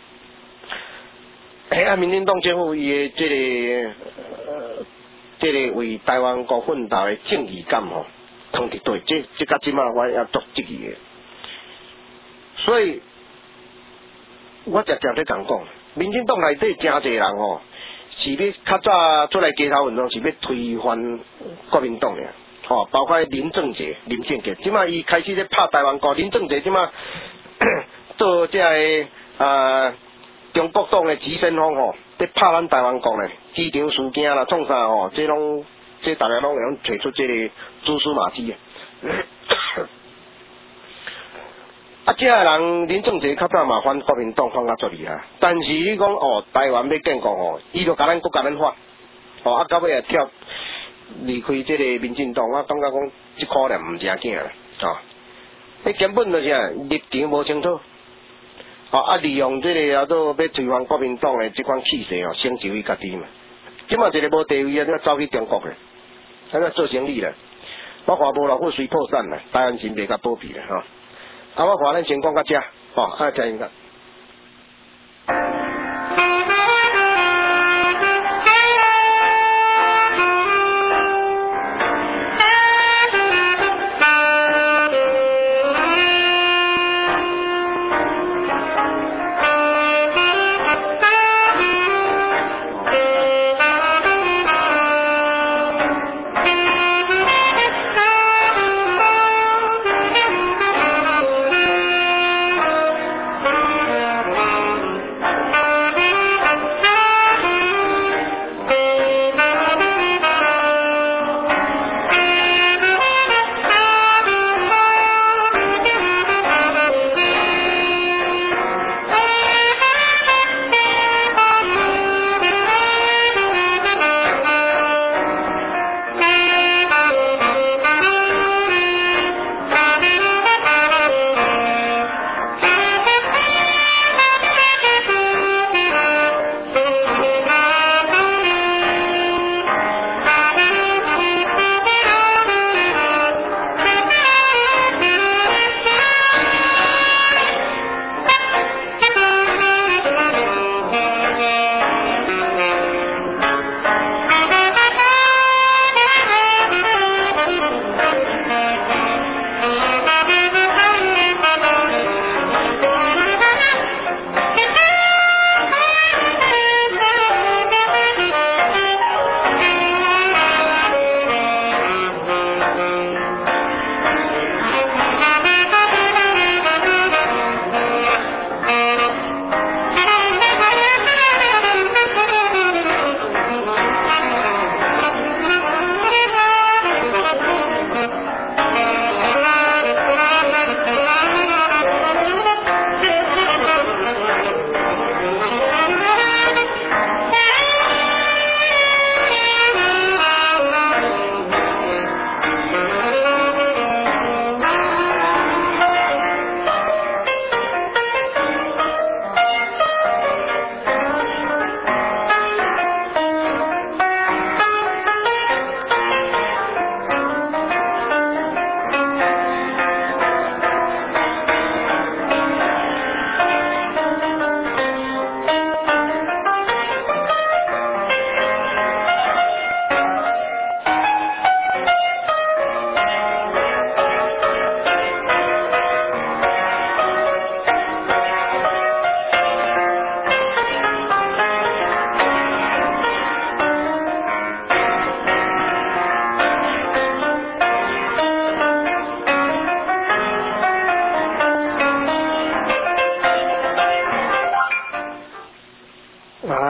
Speaker 1: 诶、欸，啊，民进党政府伊的这个呃，这个为台湾国奋斗的正义感吼，通伫对，这这甲即马我也足质疑的，所以。我常常咧讲讲，民进党内底真侪人吼，是要较早出来街头运动，是要推翻国民党的，吼、哦，包括林正杰、林正杰，即马伊开始咧拍台湾歌，林正杰即马做这个呃中国党的急先锋吼，咧拍咱台湾国呢，机场事件啦，创啥吼，这拢这大家拢会用找出这个蛛丝马迹啊。啊，这个人林正杰较早嘛反国民党反甲足厉害，但是你讲哦，台湾要建国哦，伊就甲咱国甲咱发，哦啊到尾也跳离开这个民进党，我感觉讲这可能唔正经啦，哦，你根本就是啊立场无清楚，哦啊利用这个啊做要推翻国民党的这款气势哦，成就伊家己嘛，即嘛一个无地位啊，要走去中国咧，安尼做生意咧，我看无老虎随破产啦，台湾真袂甲保庇啦，吼、哦。啊，我看咱先讲到这，吼、哦，啊，听音乐。
Speaker 5: Thank you.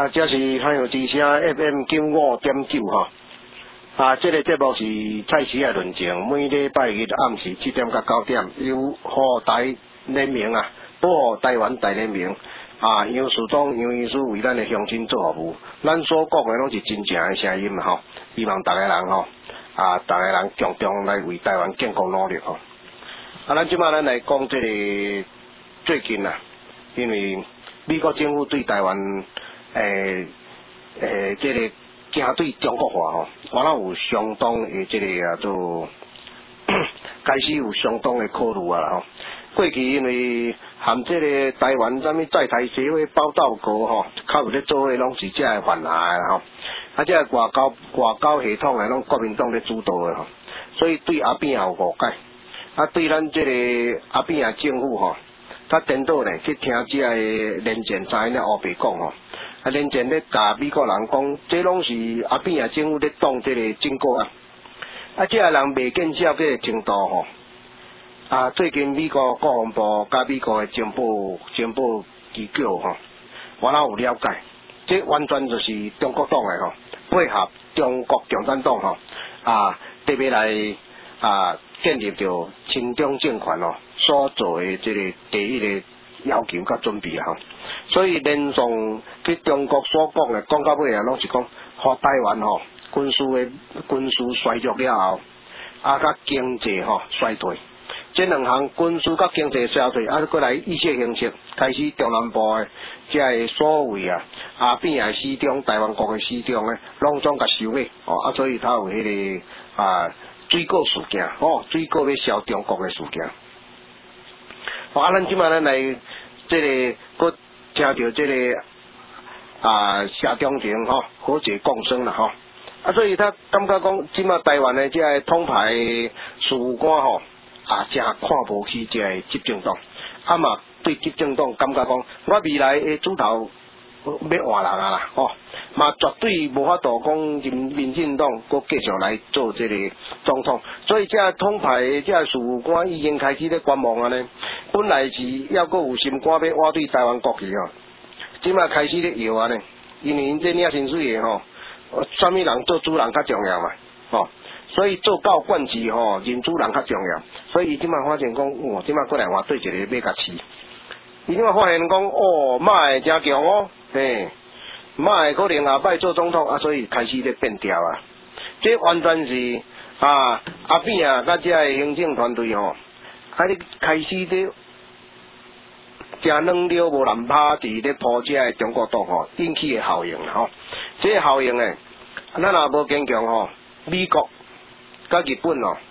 Speaker 1: 啊，这是汉有之声 F M 九五点九吼。啊，这个节目是蔡司的论证，每礼拜日暗时七点到九点，由何台联名啊，保护台湾大联名啊，杨署长、杨医师为咱的乡亲做服务，咱所讲的拢是真正的声音吼，希望大家人吼啊，大家人共同来为台湾建国努力吼。啊，咱即摆咱来讲这个最近啊，因为美国政府对台湾诶诶这个行对中国化吼，我咱有相当的这个啊做开始有相当的考虑啊吼。过去因为含这个台湾啥物在台协会报道过吼，较有咧做诶拢是这个犯下的吼，啊这个外交外交系统诶拢国民党咧主导诶吼，所以对阿扁也有误解。啊，对咱这个阿扁啊政府吼，他颠倒呢去听这个连战知影黑白讲吼，啊连战咧甲美国人讲，这拢是阿扁啊政府咧当这个经过啊，啊这个人未见效这个程度吼，啊最近美国国防部甲美国的情报情报机构吼，我哪有了解，这完全就是中国党的吼，配合中国共产党吼，啊特别来啊。建立着亲中政权哦所做的这个第一个要求甲准备吼，所以连上去中国所讲的讲到尾啊，拢是讲，互台湾吼军事的军事衰弱了后，啊甲经济吼衰退，这两项军事甲经济衰退，啊过来意识形成，开始中南部的这个所谓啊阿扁的市长、台湾国的市长咧，拢总甲收买哦，啊所以他有迄、那个啊。水果事件，哦，水果要销中国的事件。哦，啊，咱即摆咱来这个，搁听到这个啊，社中庭吼，和谐共生啦吼。啊，所以他感觉讲，即摆台湾的这个统派事务官吼，啊，真看无起这个执政党，啊嘛对执政党感觉讲，我未来的主头要换人啊啦，吼。嘛绝对无法度讲民民进党搁继续来做这个总统，所以这统派的这事务官已经开始咧观望啊呢。本来是要搁有心肝要挖对台湾国旗吼，即马开始咧摇啊呢，因为因这领薪水的吼，啥物人做主人较重要嘛，吼，所以做到冠旗吼，认主人较重要，所以伊即马发现讲，哦，即马过来换对一个要甲饲，伊即马发现讲，哦，马会真强哦，嘿。马会可能下摆做总统啊，所以开始咧变调啊。这完全是啊阿扁啊，甲这个行政团队吼，啊咧开始咧食软料无难拍伫咧铺这个中国党吼引起的效应吼。这个效应诶，咱若无坚强吼，美国甲日本哦，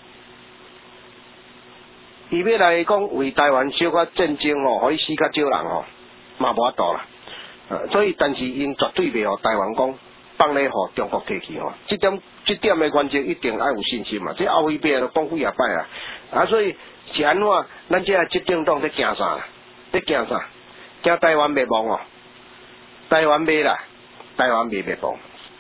Speaker 1: 伊要来讲为台湾小可战争吼，可以死较少人吼，嘛无法度啦。所以，但是因绝对袂互台湾讲放咧互中国摕去吼，这点这点的原则一定要有信心嘛。这后尾边都讲几啊摆啊，啊，所以是安怎？咱这执政党在惊啥？在惊啥？惊台湾灭亡哦？台湾灭啦，台湾灭灭亡。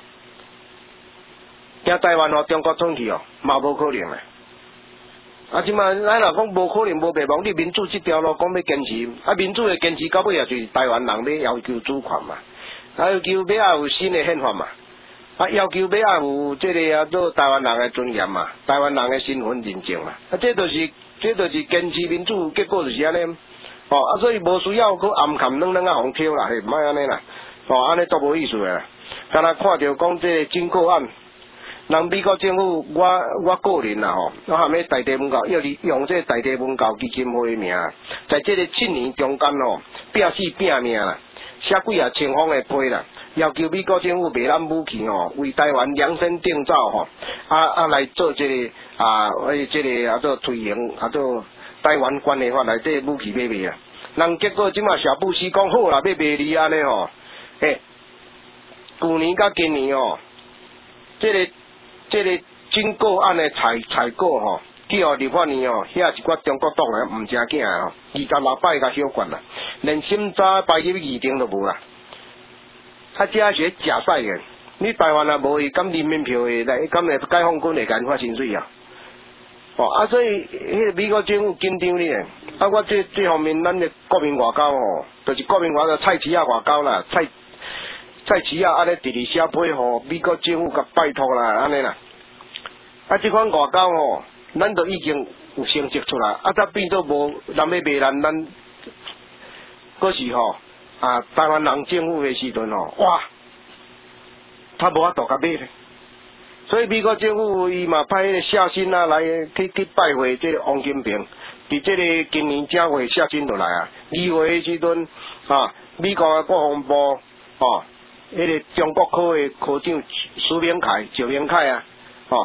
Speaker 1: 惊台湾互中国吞去哦，嘛无可能诶。啊，即摆咱若讲无可能无灭亡，你民主这条路讲要坚持，啊，民主的坚持到尾也就是台湾人要要求主权嘛，啊，要求要有新的宪法嘛，啊，要求要有这个啊做台湾人的尊严嘛，台湾人的身份认证嘛，啊，这就是这就是坚持民主，结果就是安尼，哦，啊，所以无需要去暗含软软啊互挑啦，嘿，唔爱安尼啦，哦，安尼都无意思诶啦，敢若看到讲这个警告案。人美国政府，我我个人啦吼，我含咧大地文教，要利用这大地文教基金会名，在这个七年中间吼，拼死拼命啦，写几啊千封的批啦，要求美国政府卖咱武器吼，为台湾量身定造吼，啊啊来做这个啊，为这个啊做推行啊做台湾关系法内底武器买卖啊，人结果即马小布希讲好啦，要卖你安尼吼，嘿，去年甲今年哦，这个。这个经过案的采采购吼，去互立法院哦，遐一寡中国党的毋正经哦，二十六摆甲休管啦，连审查排入议程都无啦。啊，这是假赛嘅，你台湾也无伊，咁人民票会来，咁嚟解放军会甲发薪水啊？哦，啊，所以迄个美国政府紧张呢，啊，我这这方面咱的国民外交吼，就是国民外交蔡奇亚外交啦，蔡。 蔡奇啊，安尼直直写批吼，美国政府甲拜托啦，安尼啦。啊，即款外交吼，咱都已经有成绩出来，啊，则变做无人要卖咱，咱嗰时吼啊，台湾人政府的时阵吼，哇，他无法度甲买咧。所以美国政府伊嘛派迄个夏新啊来去去拜会这个王金平，伫这个今年正月夏新就来啊，二月的时阵啊，美国的国防部哦，迄、那个中国科的科长苏明凯、赵明凯啊，哦，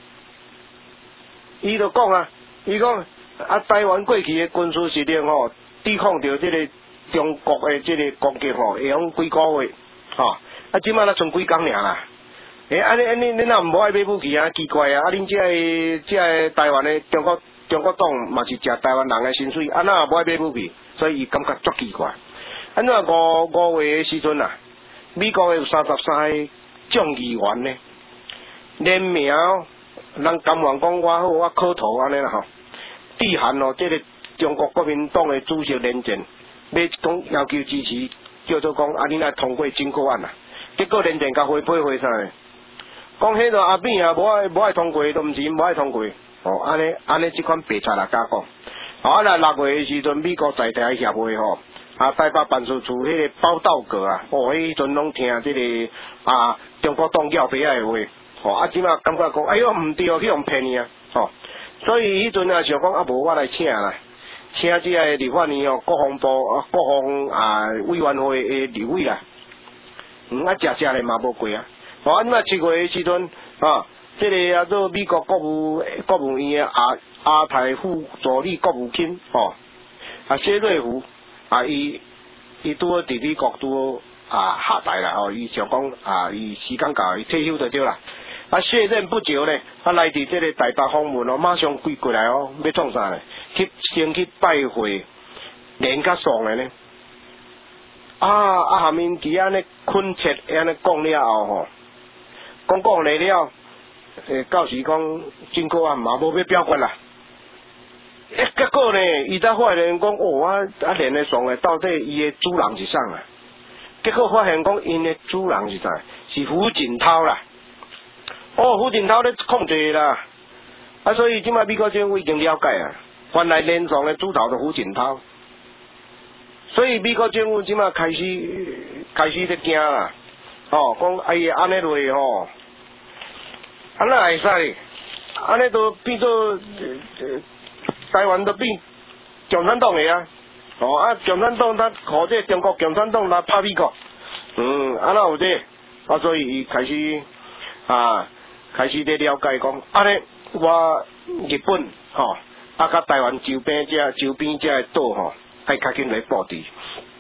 Speaker 1: 伊就讲啊，伊讲啊，台湾过去的军事实力吼，抵抗着这个中国的这个攻击吼，会用几个月，吼、哦，啊，即摆才剩几工尔啦。诶，安尼安尼，恁若毋爱买武器啊？奇怪啊！啊，恁这个这个台湾的中国中国党嘛是食台湾人的薪水，啊，哪无爱买武器？所以伊感觉足奇怪。安怎五五月的时阵啊，美国有三十三个众议员呢，联名，人甘愿讲我好，我口头安尼啦吼，致函哦，这个中国国民党的主席连战，要讲要求支持，叫做讲啊，恁来通过禁购案啊。结果连战甲回批回啥呢？讲迄个阿扁啊，无爱无爱通过，都毋是无爱通过。哦，安尼安尼即款白菜来甲讲。啊，来六月的时阵，美国在台协会吼，啊台北办事处迄个报道阁啊，哦，迄阵拢听即、这个啊中国党叫白的话，吼啊即马感觉讲，哎哟毋对哦，去用骗你啊，吼。所以迄阵啊想讲啊，无我来请啦，请即个立法院哦，国防部啊国防啊委员会的立委啦，嗯啊，食食咧嘛无过啊。哦，啊，即摆七月的时阵，啊，这个啊做美国国务国务院的亚亚太副助理国务卿，哦，啊谢瑞福，啊伊伊拄好伫美国拄好啊下台啦，哦，伊想讲啊，伊时间到，伊退休就对啦。啊卸任不久呢，啊来伫这个台北访问哦，马上归过来哦，要创啥呢？去先去拜会连甲爽的呢。啊啊下面伫安尼困切安尼讲了后吼。讲讲来了，诶，到时讲经过啊，嘛无要表决啦。诶，结果呢，伊才发现讲，哦，啊啊连的爽诶，到底伊的主人是啥啊？结果发现讲，因的主人是啥？是胡锦涛啦。哦，胡锦涛咧控制啦。啊，所以即摆美国政府已经了解啊，原来连爽的主头是胡锦涛。所以美国政府即摆开始开始咧惊啦。哦，讲哎呀，安尼落吼。安那会使？安尼都变做、呃呃、台湾都变共产党的啊！哦啊，共产党他靠这中国共产党来拍美国，嗯，安那有这，啊，所以伊开始啊，开始咧了解讲，安尼我日本吼、哦，啊，甲台湾周边这周边这个岛吼，爱较紧来布置，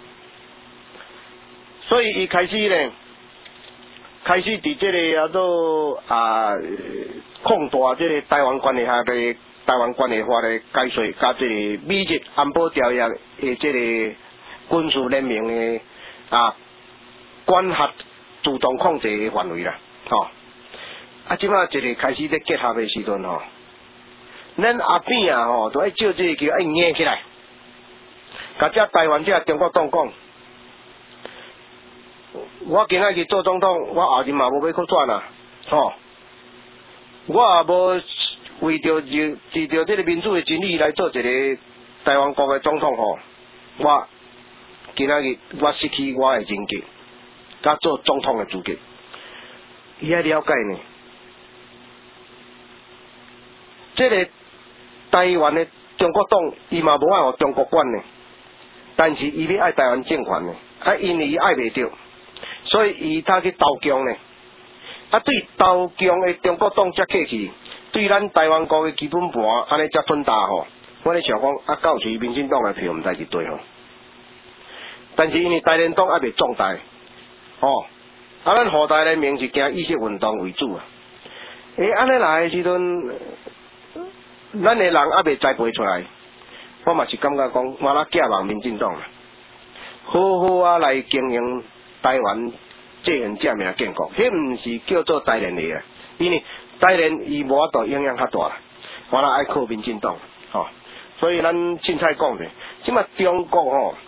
Speaker 1: 所以伊开始咧。开始伫这个叫做啊扩大这个台湾关系下的台湾关系法的解说，甲这个美日安保条约的这个军事联盟的啊管辖自动控制的范围啦，吼、哦。啊，即摆一个开始咧结合的时阵吼，咱阿扁啊吼，都爱照这个叫爱硬起来，甲这台湾这中国党讲。我今仔日做总统，我后日嘛无要去选啊，吼！我也无为着就为着这个民主的真理来做一个台湾国的总统吼。我今仔日我失去我的人格，甲做总统的资格。伊爱了解呢，这个台湾的中国党，伊嘛无爱互中国管呢，但是伊要爱台湾政权呢，啊，因为伊爱袂着。所以伊他去投降呢，啊对投降的中国党遮客气，对咱台湾国的基本盘安尼遮吞大吼，我咧想讲啊，到时民进党的票毋知是对吼，但是因为台联党还袂壮大，哦，啊咱后台联盟是行意识运动为主啊，诶安尼来的时阵，咱的人还袂栽培出来，我嘛是感觉讲我啦寄望民进党啦，好好啊来经营。台湾这份正名建国，迄毋是叫做台联的啊，因为台联伊无法度影响较大，我啦爱靠民进党，吼、哦，所以咱凊彩讲者，即马中国吼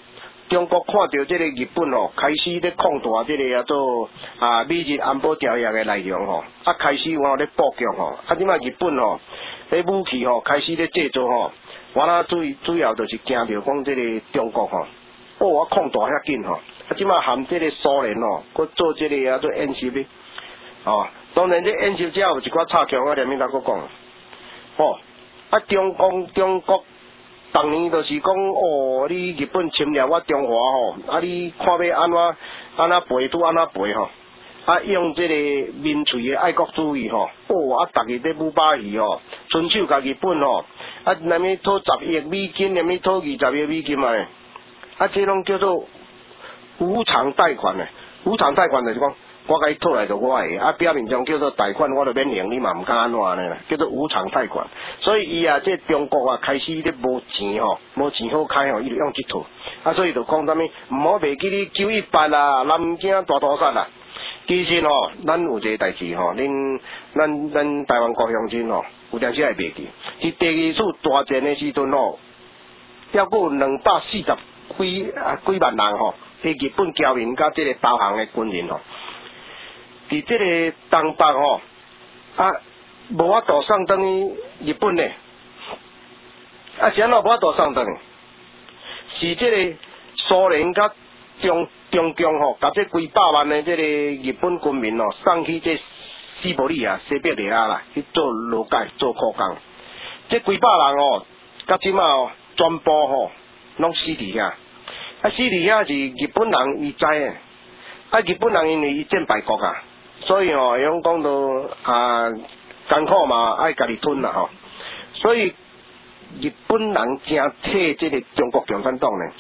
Speaker 1: 中国看到这个日本吼，开始咧扩大这个啊做啊美日安保条约的内容吼，啊开始我咧布局吼，啊即马日本吼，咧武器吼开始咧制造吼，我啦主主要就是惊到讲这个中国吼，哦我扩大遐紧吼，啊即马含这个苏联吼，佮做这个啊做演习咧，哦，当然这演习之后有一寡差强我连面头佮讲，哦，啊中共中国。当年就是讲哦，你日本侵略我中华吼，啊你看要安怎安怎赔拄安怎赔吼，啊用这个民粹的爱国主义吼，哦啊逐日咧舞把戏吼，伸手甲日本吼，啊那么讨十亿美金，那么讨二十亿美金嘛，啊这拢叫做无偿贷款诶，无偿贷款就是讲。我甲伊讨来就我诶，啊表面上叫做贷款，我就免还，你嘛毋敢安怎呢啦，叫做无偿贷款。所以伊啊，这中国啊开始咧无钱吼，无钱好开吼，伊就用即套。啊，所以就讲啥物，毋好袂记你九一八啊，南京大屠杀啊。其实吼，咱有一个代志吼，恁咱咱台湾国乡亲吼，有阵时会袂记。伫第二次大战诶时阵吼，还佫有两百四十几啊几万人吼，伫日本侨民甲即个投降诶军人吼。伫即个东北吼，啊，无法度送转去日本呢，啊，是安怎无法度送转去？是即个苏联甲中中共吼，甲这几百万的即个日本军民吼，送去这西伯利亚、西伯利亚啦，去做劳改、做苦工。这几百人哦，到即马哦，全部吼拢死伫遐。啊，死伫遐是日本人伊知诶，啊，日本人因为伊战败国啊。所以吼，用讲到啊艰苦嘛，爱家己吞啦吼。所以日本人真替这个中国共产党呢。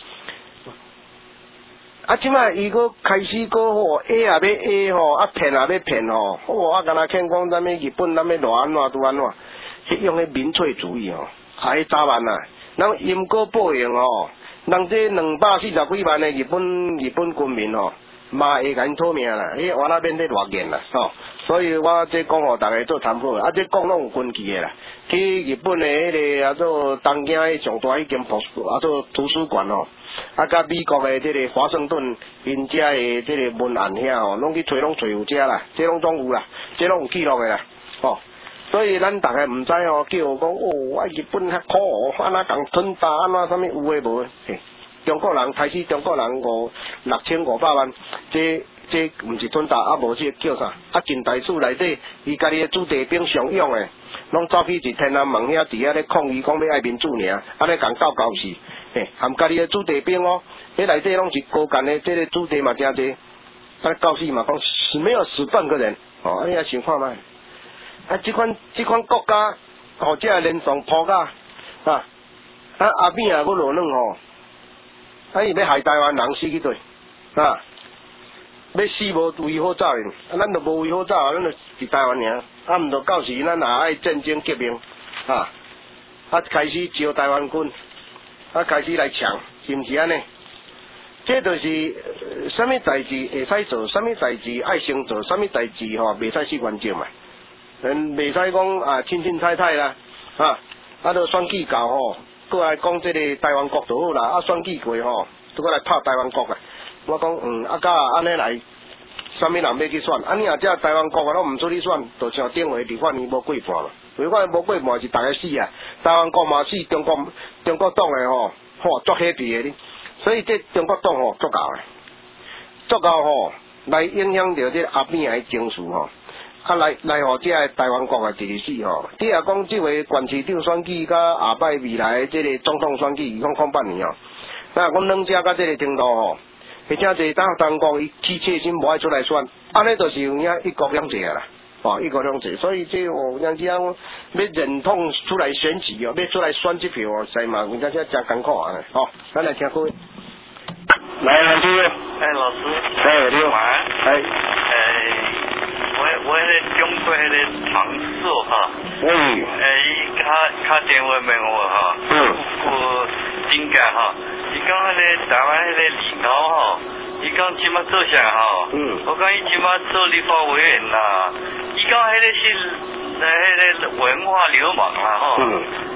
Speaker 1: 啊，即摆伊佫开始佫吼 A 也要 A 吼，啊骗也要骗吼，哦啊，敢若听讲咱们日本咱们偌安怎拄安怎，是用迄民粹主义吼，啊迄早晚啊，人因果报应吼，人这两百四十几万的日本日本军民吼。嘛会甲因讨命啦，迄我那边咧偌严啦，吼，所以我这讲互大家做参考，啊，这讲拢有根据的啦。去日本的迄个啊做东京迄上大迄间图啊做图书馆吼，啊甲美国的这个华盛顿因遮的这个文案遐吼，拢去找拢找有遮啦，这拢总有啦，这拢有记录的啦，吼。所以咱大家毋知哦，叫我讲哦，啊日本较苦哦，安那共吞大，安那啥物有诶无诶？中国人开始，中国人五六千五百万，这这毋是吞大，啊无这叫啥？啊近代史内底，伊家己的子弟兵上勇诶，拢走去伫天安门遐伫遐咧抗议，讲要爱民主尔，安尼共斗搞死，嘿，含家己的子弟兵哦，迄内底拢是高干的，这个子弟嘛真济，啊搞死嘛讲是没有死半个人，哦，你也想看卖？啊，即款即款国家，哦，这连上破甲，啊，啊阿扁啊，佫落软吼。啊！伊要害台湾人死去对，啊！要死无位好走哩，啊！咱就无位好走，咱就伫台湾尔。啊，毋着到时咱也爱战争革命，啊！啊，开始招台湾军，啊，开始来抢，是毋是安尼？这就是啥物代志会使做，啥物代志爱先做，啥物代志吼袂使死原则嘛。人袂使讲啊，凊凊彩彩啦，啊！啊，着选举到吼。过来讲这个台湾国就好啦，啊选举过吼，都过来拍台湾国啦。我讲嗯，啊甲安尼来，啥物人要去选？啊你若遮台湾国啊，拢毋出去选，就像顶回立法年无过半嘛。立法年无过半是大家死啊，台湾国嘛死，中国中国党诶吼，吼足黑皮诶哩。所以这中国党吼足够诶，足够吼来影响着这阿扁诶情绪吼。啊来来，互这台湾国诶第四吼，你若讲即回县市长选举，甲下摆未来即个总统选举，二零零八年吼，那讲两者到即个程度吼，而且即当台湾国伊起切心无爱出来选，安尼就是有影一国两制啦，哦一国两制，所以这哦有阵时啊要认同出来选举哦，要出来选这票哦，使嘛有阵时真艰苦啊，哦，咱来听各位，来老师，
Speaker 5: 哎老师，
Speaker 1: 哎你好，
Speaker 5: 哎哎。我我迄个中国迄个长寿哈，
Speaker 1: 嗯，
Speaker 5: 诶，伊较较电话问我哈，
Speaker 1: 嗯，
Speaker 5: 我应该哈，伊讲迄个台湾迄个李敖哈，伊讲即马做啥哈，
Speaker 1: 嗯，
Speaker 5: 我讲伊即马做立法委员啦，伊讲迄个是迄个文化流氓啦哈，
Speaker 1: 嗯，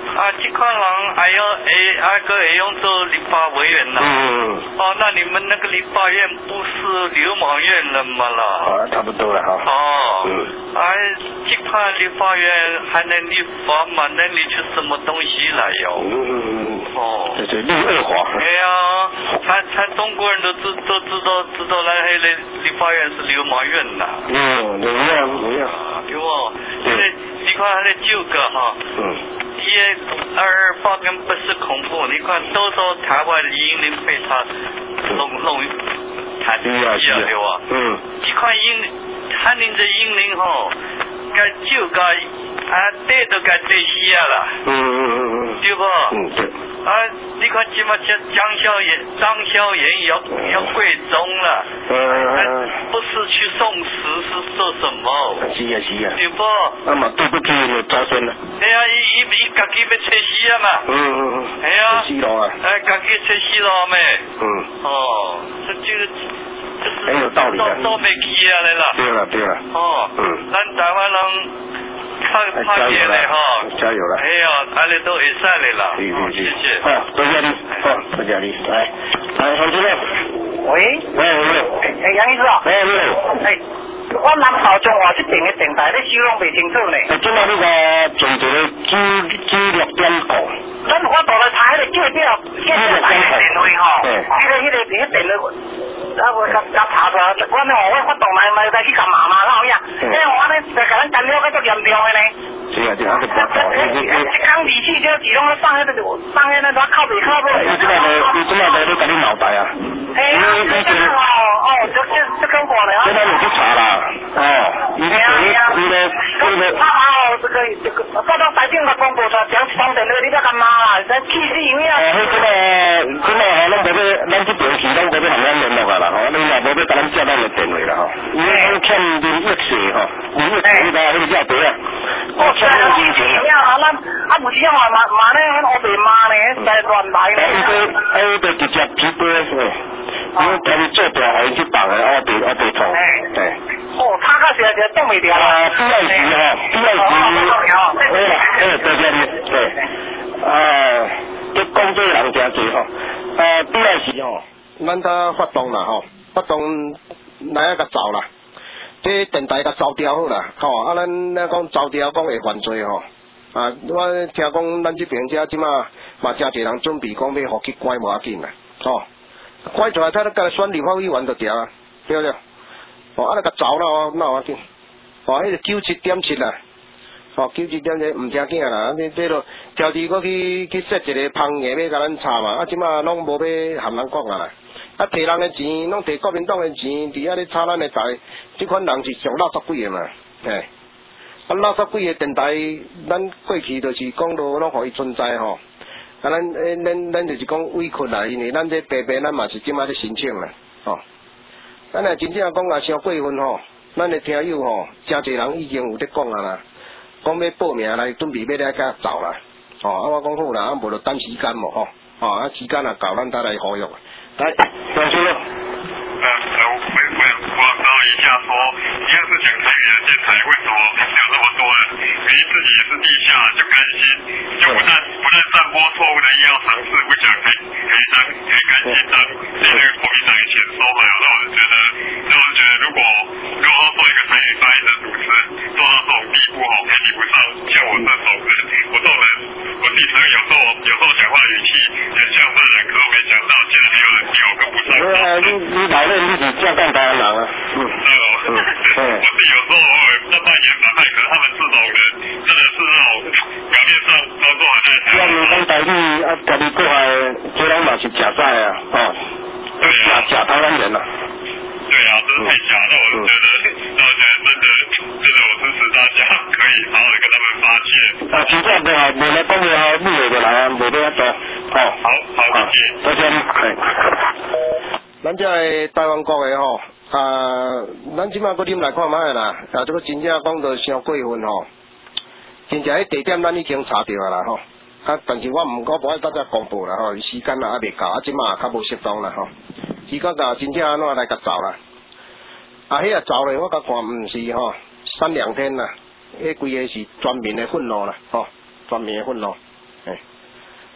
Speaker 5: 啊，这款人还要会还个会用做立法委员呐。
Speaker 1: 嗯。
Speaker 5: 哦，那你们那个立法院不是流氓院了吗啦？
Speaker 1: 啊，差不多了哈。
Speaker 5: 哦。
Speaker 1: 嗯。
Speaker 5: 哎，这款立法院还能立法吗？能立出什么东西来哟？
Speaker 1: 嗯嗯嗯。
Speaker 5: 哦。
Speaker 1: 这是立恶法。
Speaker 5: 哎呀，咱咱中国人都知都知道知道咱那个立法院是流氓院呐。
Speaker 1: 嗯，流氓流氓。
Speaker 5: 对不？现在你看那个九个哈。
Speaker 1: 嗯。
Speaker 5: 也二二八根不是恐怖，你看都说台湾的英灵被他弄弄弹出去了对吧？嗯。这款英汉人的英灵吼，该就该啊对都该对死啊啦。
Speaker 1: 嗯嗯嗯嗯。
Speaker 5: 对不？
Speaker 1: 嗯对。
Speaker 5: 啊，你看今嘛张张小妍张小妍要要贵宗了。嗯。啊，不是去送死是说什么？
Speaker 1: 是啊是啊。
Speaker 5: 对不？
Speaker 1: 那么对不起就招生了。
Speaker 5: 哎呀，伊伊伊家己要吹死啊嘛。嗯嗯嗯。哎呀。死咯啊。哎，家己吹死咯咩？嗯。哦，这这个这是。很有道理的。都都没起啊来了。
Speaker 1: 对了对了。
Speaker 5: 哦。嗯。咱台湾人。怕怕见嘞哈，
Speaker 1: 加油了！
Speaker 5: 哎呀，阿里都会晒嘞啦，
Speaker 1: 对对对，
Speaker 5: 谢谢。
Speaker 1: 好，多谢你，好，多谢你，来，来，黄主任。
Speaker 2: 喂。
Speaker 1: 喂喂。
Speaker 2: 哎，杨医师啊。
Speaker 1: 喂喂。
Speaker 2: 哎，我南头中华这边的电台咧收拢袂清楚呢。
Speaker 1: 哎，今仔那个做一个主主六点讲。
Speaker 2: 咱我到来查迄个叫叫叫叫来电话吼，迄个迄个迄个电话。啊！我甲甲查出来，我呢我发动来来来去干嘛嘛？老样，哎我呢就甲咱干了个足严重的呢。是啊，就那个报告。这刚理气就自动上那个上那个靠北靠不。你这个你这个都给你脑袋啊？哎，这个哦哦，这这这跟我的啊。现在你去查啦，哦，你的你的你的。他哦，这个这个，报道台顶个公布出讲放电那个你在干嘛啦？在气死有影。哎，这个这个咱无要，咱这边是咱无要含咱联络噶啦。哦，你若无要甲咱接咱的电话啦吼，因为咱欠零一四吼，零一四啦，迄个叫对啊。哦，是啊，是是啊，啊，咱啊，不是讲话嘛嘛呢，迄黑白嘛呢，在乱来呢。哎，迄个直接直播是，因为他们做掉，还去绑的黑白黑白痛。哎。哦，他个是是冻未掉啊。第二时吼，第二时。对啦，哎，对对对，对。啊，这工作人真多吼，啊，第二时吼。咱他发动啦吼，发动来一个走啦，这电台甲走掉好啦，吼啊咱咱讲走掉讲会犯罪吼，啊我听讲咱这边遮即马嘛真侪人准备讲要互去拐无要紧啦，吼，拐出来他都甲选立法委员就掉啊，对不对？吼啊那个走啦，那要紧，吼迄个九七点七啦，吼九七点七唔正经啦，你这落调治过去去设一个棚页要甲咱查嘛，啊即马拢无要含咱讲啊啦。啊，摕人的钱，拢摕国民党的钱，伫遐咧炒咱的台，即款人是上垃圾鬼的嘛，嘿，啊垃圾鬼的电台，咱过去就是讲到拢互伊存在吼，啊咱诶咱咱就是讲委屈啦，因为咱这白白咱嘛是即马咧申请啦，吼，咱若真正讲啊伤过分吼，咱的听友吼，真侪人已经有咧讲啊啦，讲要报名来准备要来甲走啦，吼，啊我讲好啦，啊无就等时间无吼，吼啊时间啊到，咱再来呼吁。来，张叔。呃，我我我我稍一下说，一样是讲台语的电台，为什么有这么多人？明明自己也是地下，就甘心，就不但不但散播错误的医药常识，不讲还还当还甘心当被那个国民党钱收买，那我就觉得，那我就觉得如果如果做一个台语发音的主持人做到这种地步哈，配比不上像我这种人，我这种人，我自己承认有时候有时候讲话语气很像犯人，可我没想到竟然有人。对啊，你你老练你是这样干台湾人啊。嗯。嗯。嗯。我是有时候偶尔在扮演反派，可是他们这种人真的是那种表面上操作很爱台。像你讲台语啊，家己过来，这拢嘛是假债啊，哦。对啊。假假台湾人啊。对啊，真是太假了，我就觉得，那我觉得真的，真的我支持大家可以好好的跟他们发泄。啊，真正的啊，无来讲的啊，你会就来啊，无要多。哦，好，好，谢谢，多谢你。咱这个台湾国的吼，啊，咱即马搁啉来看卖啦，啊，这个真正讲到伤过分吼，真正迄地点咱已经查到啦吼，啊，但是我毋过无爱大家公布啦吼，时间啊还未到，啊，即马也较无适当啦吼，时间到真正安怎来甲走啦，啊，迄个走咧，我甲看毋是吼，三两天啦，迄规个是全面的愤怒啦，吼，全面的愤怒。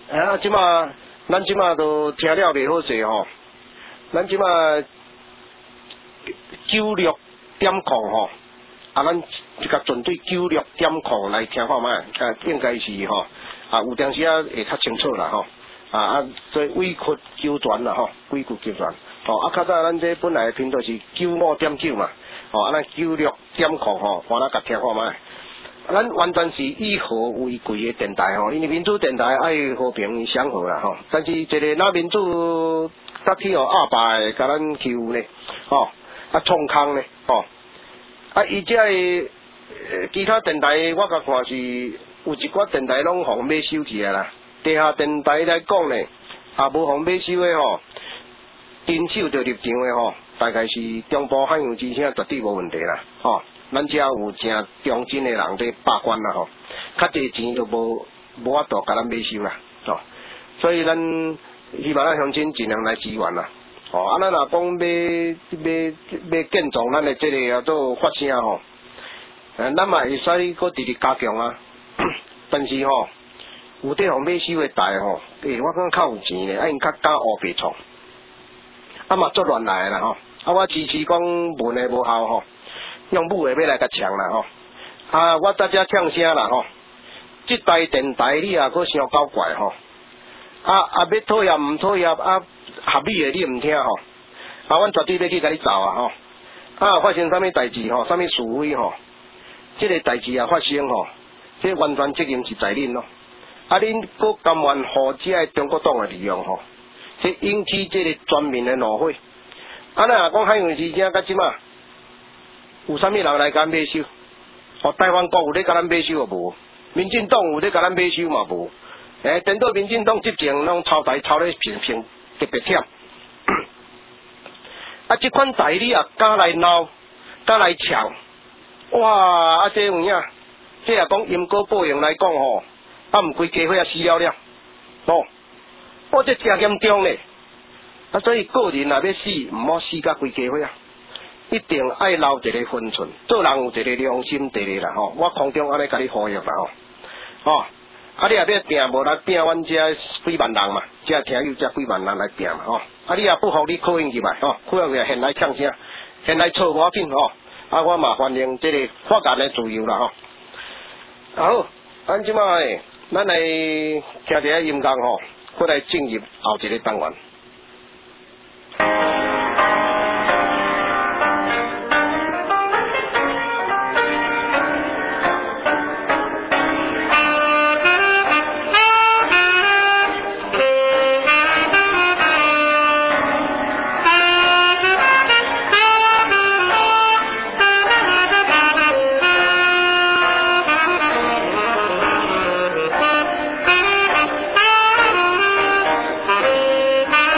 Speaker 1: 啊，即马咱即马都听了袂好势吼，咱即马九六点控吼，啊，咱即个针对九六点控来听看卖，啊，应该是吼，啊，有当时啊会较清楚啦吼，啊啊，所以委屈纠传啦吼，委屈纠传，吼，啊，较早咱这本来频道是九五点九嘛，吼，啊，咱九六点控吼，我咱甲听看卖。咱完全是以和为贵的电台吼，因为民主电台爱和平相和啦吼。但是一个那民主甲去互阿爸会甲咱欺负呢，吼啊创空呢，吼啊伊遮个其他电台我甲看是有一寡电台拢互买收去啊啦。地下电台来讲呢，也无互买收的吼，遵守着立场的吼，大概是中部海洋之声绝对无问题啦，吼。咱遮有正忠贞的人在把关啦吼，较济钱都无无法度甲咱买收啦，吼，所以咱希望咱乡亲尽量来支援啦，吼，啊咱若讲要要要建造咱的这个叫做发声吼，呃，咱嘛会使搁直直加强啊，但是吼，有啲互买收的台吼，诶，我感觉较有钱咧，啊因较敢乌白创，啊嘛作乱来啦吼，啊我支持讲文的无效吼。用武的要来甲抢啦吼，啊，我在遮呛声啦吼，这台电台你也搁伤搞怪吼，啊啊要讨厌唔讨厌啊，合理的你唔听吼，啊，阮绝对要去甲你走啊吼，啊发生啥物代志吼，啥物是非吼，这个代志啊发生吼，这完全责任是在恁咯，啊恁搁甘愿互遮个中国党的利用吼，这引起这个全民的怒火，啊咱若讲海洋之声甲即马。有啥物人来甲咱买收？哦，台湾国有咧甲咱买收啊无？民进党有咧甲咱买收嘛无？诶，等到民进党执政，拢抄台抄咧平平特别忝。啊，即款台你也敢来闹，敢来抢，哇！啊，这有影，这也讲因果报应来讲吼，啊，毋规家伙啊死了了，哦，我这真严重咧。啊，所以个人若要死，毋好死甲规家伙啊。一定爱留一个分寸，做人有一个良心第一啦吼。我空中安尼甲你呼吁啦吼，吼，啊你也要拼，无来拼阮遮几万人嘛，遮听友遮几万人来拼嘛吼。啊你也不服你扣印去嘛吼，扣印去现来呛声，现来错无要紧吼。啊我嘛欢迎这个发言的自由啦吼。好，咱即摆诶，咱来听一下音乐吼，过来进入后一个单元。
Speaker 6: Thank you.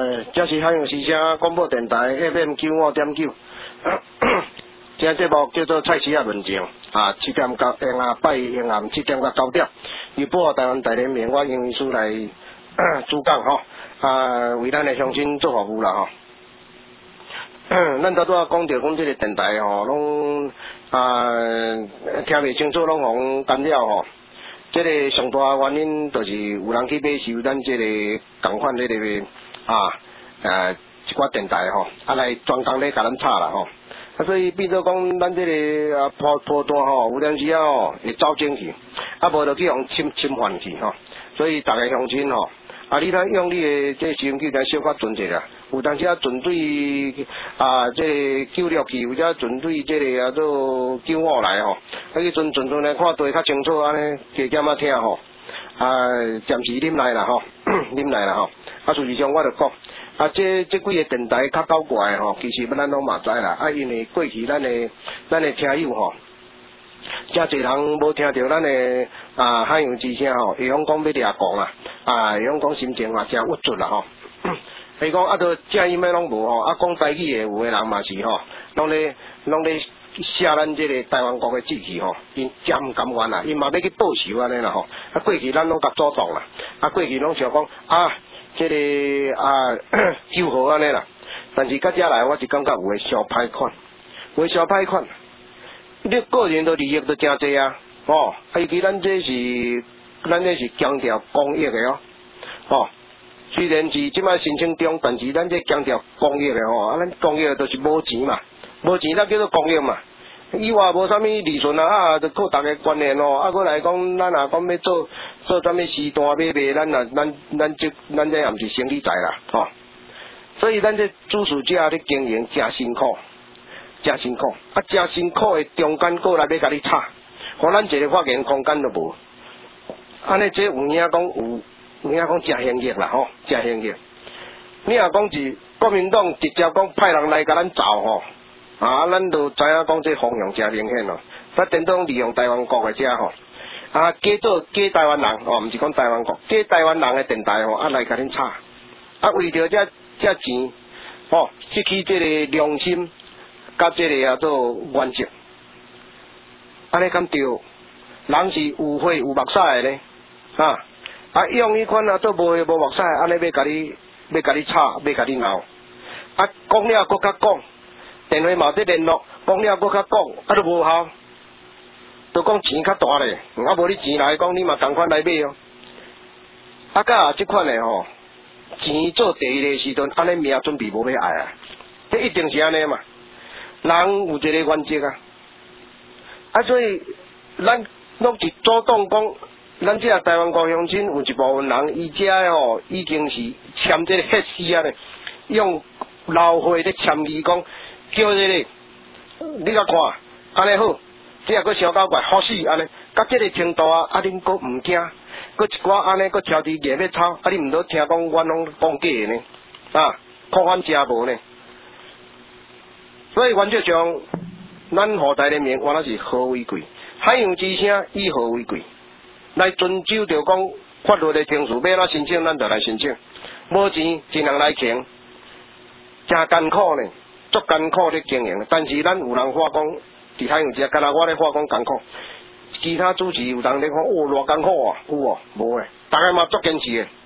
Speaker 1: 呃，这是海洋之声广播电台 F M 九五点九，这节目叫做菜市仔论证啊，七点到下下拜下暗七点到九点，由播台湾大联盟我英语师来主讲吼，啊，为咱的乡亲做服务啦吼。咱拄拄讲到讲这个电台吼，拢啊听袂清楚，拢互干扰吼。这个上大原因就是有人去买收咱这个共款这个啊呃一寡电台吼，啊来专工咧甲咱插啦吼，啊所以变做讲咱这个啊波波段吼，有阵时啊吼会走进去，啊无就去互侵侵犯去吼，所以逐个乡亲吼，啊你通用你的这收音机来小可准者啦，有阵时啊纯对啊这个九六去，或者纯对这个啊做九五来吼。啊，迄阵阵阵来看对较清楚安尼，加减啊听吼，啊暂时啉来啦吼，啉来啦吼。啊，事实上我著讲，啊这这几个电台较搞怪吼，其实咱拢嘛知啦。啊，因为过去咱的咱的听友吼，真侪人无听到咱的啊海洋之声吼，会讲讲要掠讲啦，啊会讲讲心情嘛真郁卒啦吼。伊讲啊，都正音的拢无吼，啊讲台语的有的人嘛是吼，拢咧拢咧。写咱这个台湾国的志气吼，因真唔甘愿啦，因嘛要去报仇安尼啦吼。啊，过去咱拢甲主动啦，啊，过去拢想讲啊，这个啊救好安尼啦。但是到遮来，我是感觉有诶小歹款，有诶小歹款。你个人的利益都真济啊，吼、哦。啊，尤其咱这是咱这是强调公益的哦，吼。虽然是即摆申请中，但是咱这强调公益的吼，啊，咱公益都是无钱嘛。无钱咱叫做公益嘛，以外无啥物利润啊，啊，就靠大家观念哦，啊，过来讲，咱若讲要做做啥物时段买卖，咱啊，咱咱这咱这也毋是生理财啦，吼、哦，所以咱这主事者咧经营真辛苦，真辛苦，啊，真辛苦的中间过来要甲你插，互咱一个发言空间都无，安尼这有影讲有有影讲真兴业啦，吼，真兴业，你若讲是国民党直接讲派人来甲咱找吼。啊，咱都知影讲这方向真明显咯，咱电动利用台湾国的遮吼，啊，假做假台湾人哦，毋是讲台湾国，假台湾人的电台吼，啊来甲恁插，啊为着这这钱，吼、哦，失去这个良心，甲这个啊做原则，安尼敢对？人是有血有目屎的呢，啊，啊用迄款啊做无血无目屎，安尼要甲你要甲你插，要甲你闹，啊讲了搁较讲。电话嘛在联络，讲了搁较讲，啊都无效，都讲钱较大咧，啊无你钱来讲，你嘛同款来买哦。啊，甲即款诶吼，钱做第一个时阵，安尼命准备无要爱啊，这一定是安尼嘛。人有一个原则啊，啊所以咱拢是主动讲，咱即个台湾国乡亲有一部分人，伊遮吼已经是签这个血丝啊咧，用老岁咧签字讲。叫这个，你甲看，安尼好，这个佫小搞怪，好死安尼，到这个程度啊，啊恁佫毋惊，佫一寡安尼佫挑伫硬要吵，啊你毋都听讲阮拢讲假的呢，啊，扩反真无呢，所以原则上，咱河台联盟原来是好为贵，海洋之声以和为贵，来遵守着讲法律的程序，要哪申请咱就来申请，无钱尽量来请，真艰苦呢。足艰苦咧经营，但是咱有人话讲，伫海洋之，敢若我咧话讲艰苦，其他主持有人咧讲，哦，偌艰苦啊，有哦，无诶，大家嘛足坚持诶，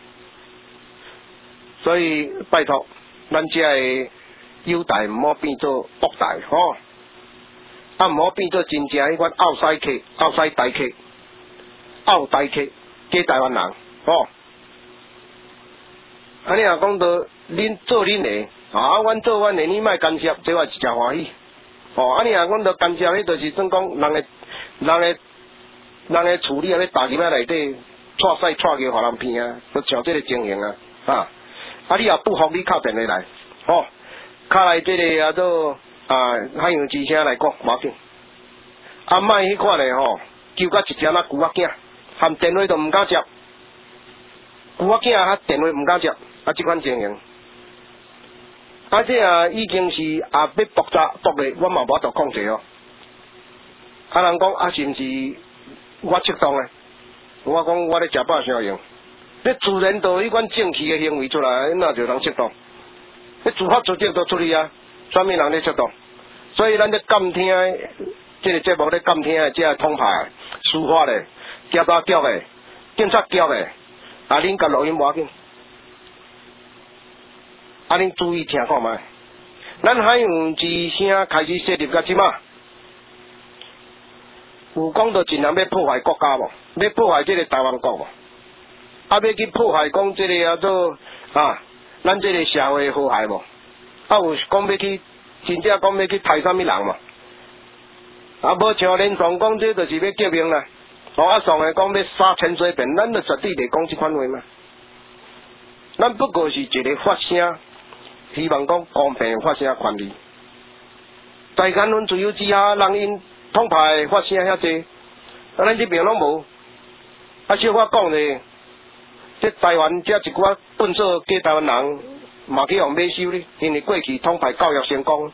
Speaker 1: 所以拜托，咱遮诶优待毋好变做恶待吼，啊毋好变做真正迄款ou西客、ou西台客、ou台客，假台湾人吼。安尼若讲到恁做恁诶。啊！阮做阮的，你莫干涉，这我是真欢喜。哦，啊，你若讲着干涉，迄就是算讲人的、人的、人的处理啊，咧打入来内底，错屎错叫互人骗啊，就像这个情形啊，啊！啊，你也不服，你敲电话来，吼、哦，敲来这个啊做啊海洋之声来讲，无要紧。啊，莫迄款的吼，揪甲一只那牛仔囝，含电话都毋敢接，牛仔囝啊电话毋敢接，啊，即款情形。啊，这啊已经是也要爆炸爆咧，我嘛无法度控制哦。啊，人讲啊，是毋是我适当诶？我讲我咧食饱啥用？你自然都迄款正气诶行为出来，那就人适当。 你自发自觉都处理啊，什么人咧出动？所以咱咧监听这个节目咧监听的这通牌、司法的、检察局的、警察局的，啊，恁甲录音无要紧，啊，恁注意听看卖。咱海洋之声开始设立到即马，有讲到尽量要破坏国家无？要破坏这个台湾国无？啊，要去破坏讲这个啊做啊，咱这个社会和谐无？啊，有讲要去，真正讲要去杀啥物人嘛？啊，无像连爽讲这就是要革命啦。哦，啊，爽的讲要杀千水遍，咱就绝对袂讲即款话嘛。咱不过是一个发声，希望讲公平发声权利。在言论自由之下，人因统派发声遐济，啊，咱这边拢无。啊，小可讲咧，这台湾这一寡笨拙假台湾人，嘛去互买收咧，因为过去统派教育成功。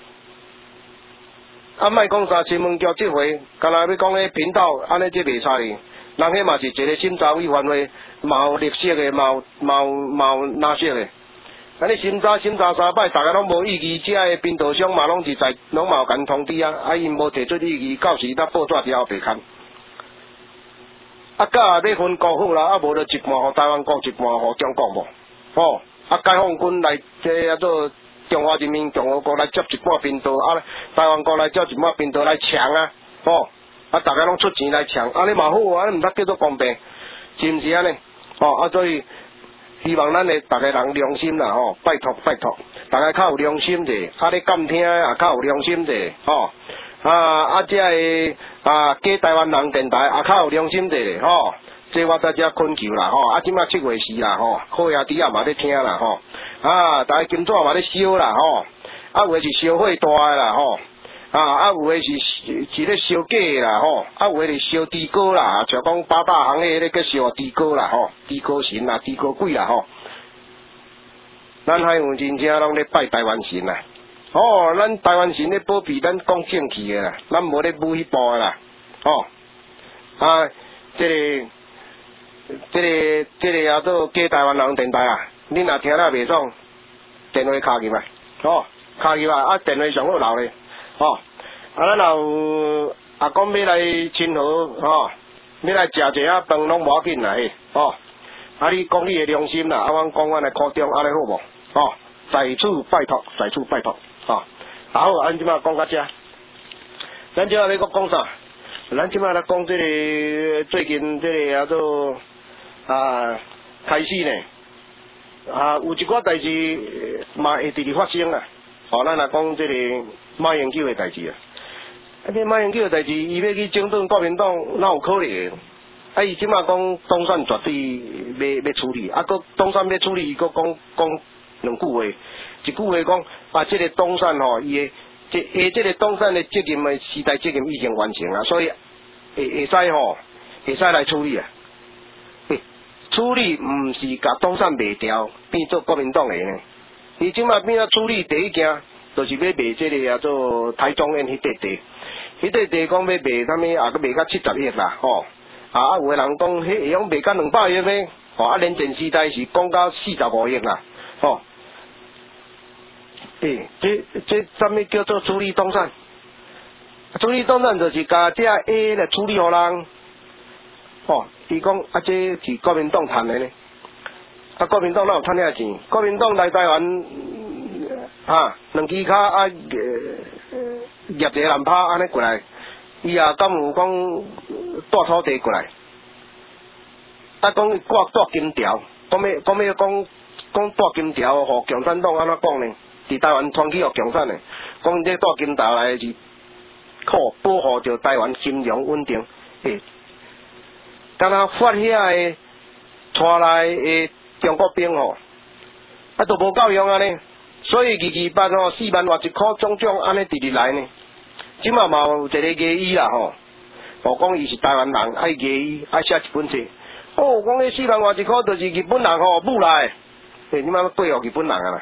Speaker 1: 啊，莫讲啥新闻局即回，干那要讲迄频道，安尼即袂使哩。人迄嘛是一个审查委员会，嘛有绿色的，嘛有嘛有嘛有蓝色的。安尼审查审查三摆，大家拢无异议，遮个编导商嘛拢是在，拢嘛有甲通知啊，啊因无提出异议，到时咱报纸伫后白看。啊，甲要分国好啦，啊无就一半互台湾国，一半互中国无。吼、哦，啊解放军来这啊做。中华人民共和国来接一半频道，啊，台湾国来接一半频道来抢啊，吼、哦，啊，大家拢出钱来抢，安尼嘛好啊，安尼毋得叫做公平，是毋是安尼？吼、哦，啊，所以希望咱的大家人良心啦，吼、哦，拜托拜托，大家较有良心者，啊，咧监听也较有良心者，吼、哦，啊啊，这个啊假台湾人电台也较有良心者咧，吼、哦。这我在遮恳求啦吼，啊，即马七月四啦吼，好兄弟也嘛咧听啦吼，啊，大家今早嘛咧烧啦吼，啊有诶是烧火大诶啦吼，啊啊有诶是是咧烧假诶啦吼，啊有诶是烧地糕啦，像讲八大行业咧个烧地糕啦吼，地糕神啦，地糕鬼啦吼，咱海有真正拢咧拜台湾神啦，哦，咱台湾神咧保庇咱讲正气诶啦，咱无咧舞迄部诶啦，吼，啊，这个。这个这个也做假台湾人电台啊，恁若听了袂爽，电话敲入来，吼，敲入来啊，电话上好留咧，吼，啊，咱有阿公要来亲和，吼，要来食一下饭拢无要紧啦嘿，吼，啊，你讲你的良心啦，啊，阮讲阮的苦衷，安尼好无？吼，在此拜托，在此拜托，吼，啊好，咱即马讲到遮，咱即马要讲讲啥？咱即马来讲这个最近这个叫做。啊，开始呢，啊，有一寡代志嘛会直直发生啊。哦，咱来讲这个马英九的代志啊。啊，这马英九的代志，伊要去整顿国民党，哪有可能？啊，伊即马讲东山绝对要要处理，啊，搁东山要处理，伊搁讲讲两句话，一句话讲啊，这个东山吼，伊的这下这个东山的责任的时代责任已经完成了，所以会会使吼，会使来处理啊。处理毋是甲东山卖掉，变做国民党的呢。伊即马变啊处理第一件，就是要卖这个叫做台中县迄块地，迄块地讲要卖啥物，也搁卖到七十亿啦，吼、哦。啊啊，有诶人讲，迄会用卖到两百亿咩？吼、哦，啊，连前时代是讲到四十五亿啦，吼、哦。诶、欸，这这啥物叫做处理东山？处理东山就是甲这 A 来处理互人，吼、哦。伊讲啊，这是国民党赚的呢。啊，国民党哪有赚遐钱？国民党来台湾，啊，两支卡啊，业一个蓝拍安尼过来，伊也敢有讲带土地过来？啊，讲挂带金条，讲要讲要讲讲带金条，互共产党安怎讲呢？伫台湾传起互共产的，讲这带金条来是靠保护着台湾金融稳定，诶。敢若发遐个带来的中国兵吼，啊都无够用安尼，所以二二八吼四万偌一箍种种安尼直直来呢。即马嘛有一个艺医啦吼，哦讲伊是台湾人，爱艺医爱写一本册，哦讲迄四万偌一箍就是日本人吼母来，嘿即马要背互日本人啊啦。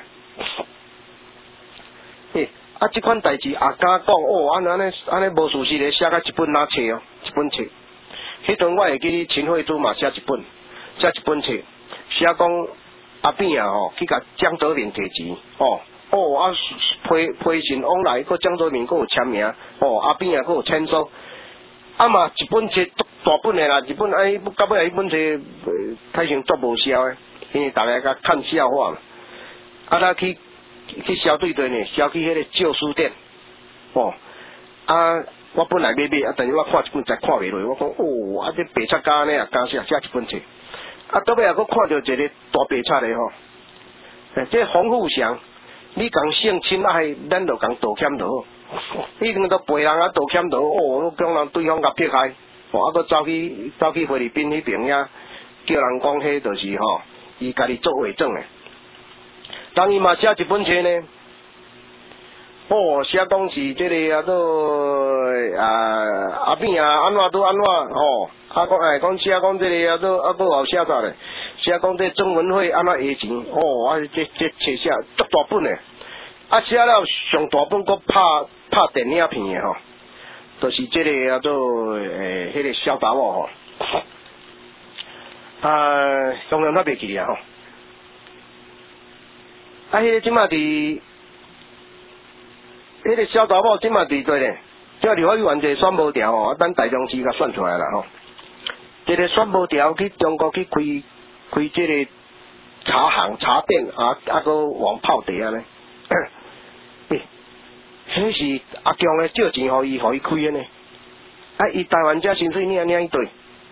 Speaker 1: 嘿啊即款代志也敢讲哦，安安尼安尼无事实的写甲一本哪册哦，一本册。迄阵我会记陈慧珠嘛写一本，写一本册，写讲阿扁啊吼，去甲江泽民提钱，哦哦啊批批信往来，个江泽民个有签名，哦阿扁啊个有签收，啊嘛一本册大本的啦，一本哎到尾啊，迄本册太像做无销的，因为大家甲看笑话嘛，啊咱去去消对队呢，消去迄个旧书店，哦啊。我本来要买，啊，但是我看一本才看袂落，我讲哦，啊，这白册加呢啊，加写写一本册，啊，到尾啊，佫看到一个大白册的吼，诶，这洪富祥，你讲性侵害，咱就讲道歉就好，已经都陪人啊道歉就好，哦，讲人对方甲撇开，哦，啊，佫走去走去菲律宾迄边遐，叫人讲迄就是吼，伊家己做伪证的，当伊嘛写一本册呢。哦，写讲是这个啊，都啊阿扁啊，安怎都安怎哦，啊讲哎讲写讲这个啊，都啊都有写啥咧？写讲这曾文慧安怎讹钱？哦，啊这这册写足大本的，啊写了上大本佫拍拍电影片的吼，就是这个啊，都诶迄个小查某吼，啊当然他袂记啊吼，啊迄个即马伫。迄个小查某即嘛伫对咧，即立法委员一选无条吼，啊，咱台中市甲选出来啦吼。一个选无条去中国去开开即个茶行茶店啊，啊个往泡茶安尼。诶，迄是阿强咧借钱互伊，互伊开的呢。啊，伊台湾遮薪水领领一堆，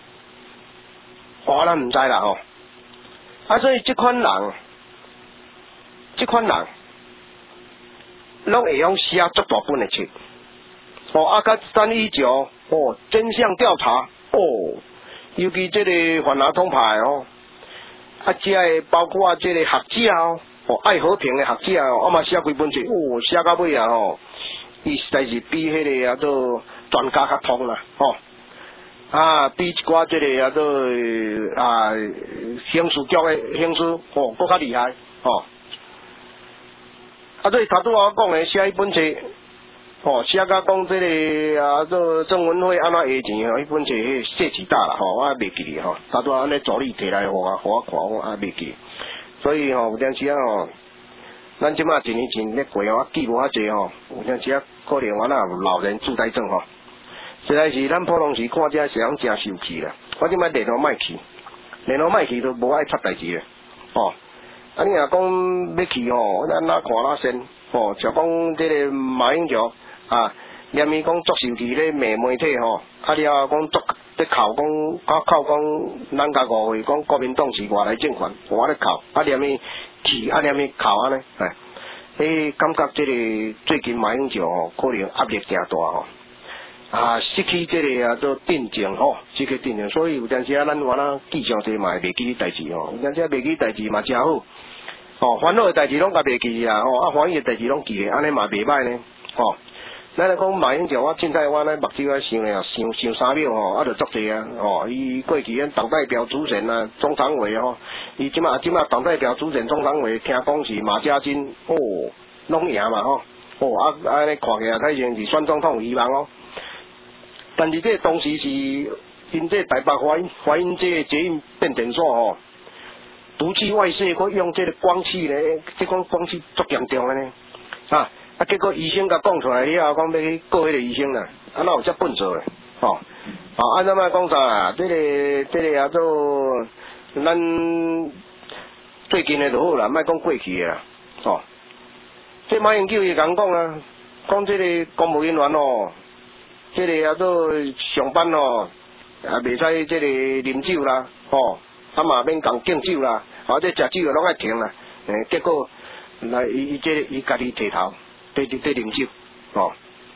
Speaker 1: 我咱毋知啦吼。啊，所以即款人，即款人。拢会用写足大本的册，哦，啊，甲三一九，哦，真相调查，哦，尤其这个反拿通牌哦，啊，这个包括啊，这个学者哦，哦，爱和平的学者哦，啊嘛写几本册，哦，写到尾啊吼，伊实在是比迄个啊都专家较通啦，吼、哦，啊，比一寡这个啊都啊刑事局的刑事哦，搁较厉害，哦。啊，所以头拄我讲诶，写迄本册，吼，写甲讲即个啊，做郑文辉安怎讹钱吼，迄本册迄谢启大啦，吼，我也袂记吼，头拄安尼助理摕来互我，互我看，我也袂记。所以吼，有阵时啊吼，咱即马一年前咧过吼，记无遐济吼，有阵时啊可能我那有老人痴呆症吼，实在是咱普通时看遮是人真受气啦。我即摆电脑卖去，电脑卖去都无爱插代志诶，吼。啊，你若讲要去吼，咱哪看哪先吼，就讲这个马英九啊，连伊讲作受气咧骂媒体吼，啊了讲作咧靠讲啊靠讲咱甲误会讲国民党是外来政权，我咧靠，啊连伊去啊连伊靠安尼，哎，迄感觉这个最近马英九吼，可能压力诚大吼。啊，失去这个啊，做定情吼，失去定情，所以有阵时啊，咱我啦记上济嘛会袂记代志吼，有阵时袂记代志嘛真好，吼烦恼的代志拢甲袂记啊，吼啊欢喜的代志拢记咧，安尼嘛袂歹呢，吼。咱来讲马英九，我凊彩我咧目睭啊想咧，想想三秒吼，啊就足济啊，吼，伊过去咱党代表主任啊，中常委吼，伊即马即马党代表主任中常委，听讲是马家军，哦，拢赢嘛吼，哦啊安尼看起来睇像是选总统有希望哦。但是这当时是因这台北华阴华阴这捷运变电所吼，毒气外泄，佮用这个光气咧，这款光气足严重的呢，啊啊结果医生甲讲出来以后，讲要去告迄个医生啦，啊哪有遮笨拙的，吼、哦，啊按怎么讲啥啊？这个这个啊做咱最近的就好啦，莫讲过去的啦，吼、哦，这马英九伊讲讲啊，讲这个公务人员哦。这个啊，做上班哦，啊，袂使这个啉酒啦，吼，啊嘛免讲敬酒啦，啊，这食酒拢爱停啦，诶，结果来伊伊这伊家己提头，对对对啉酒，吼，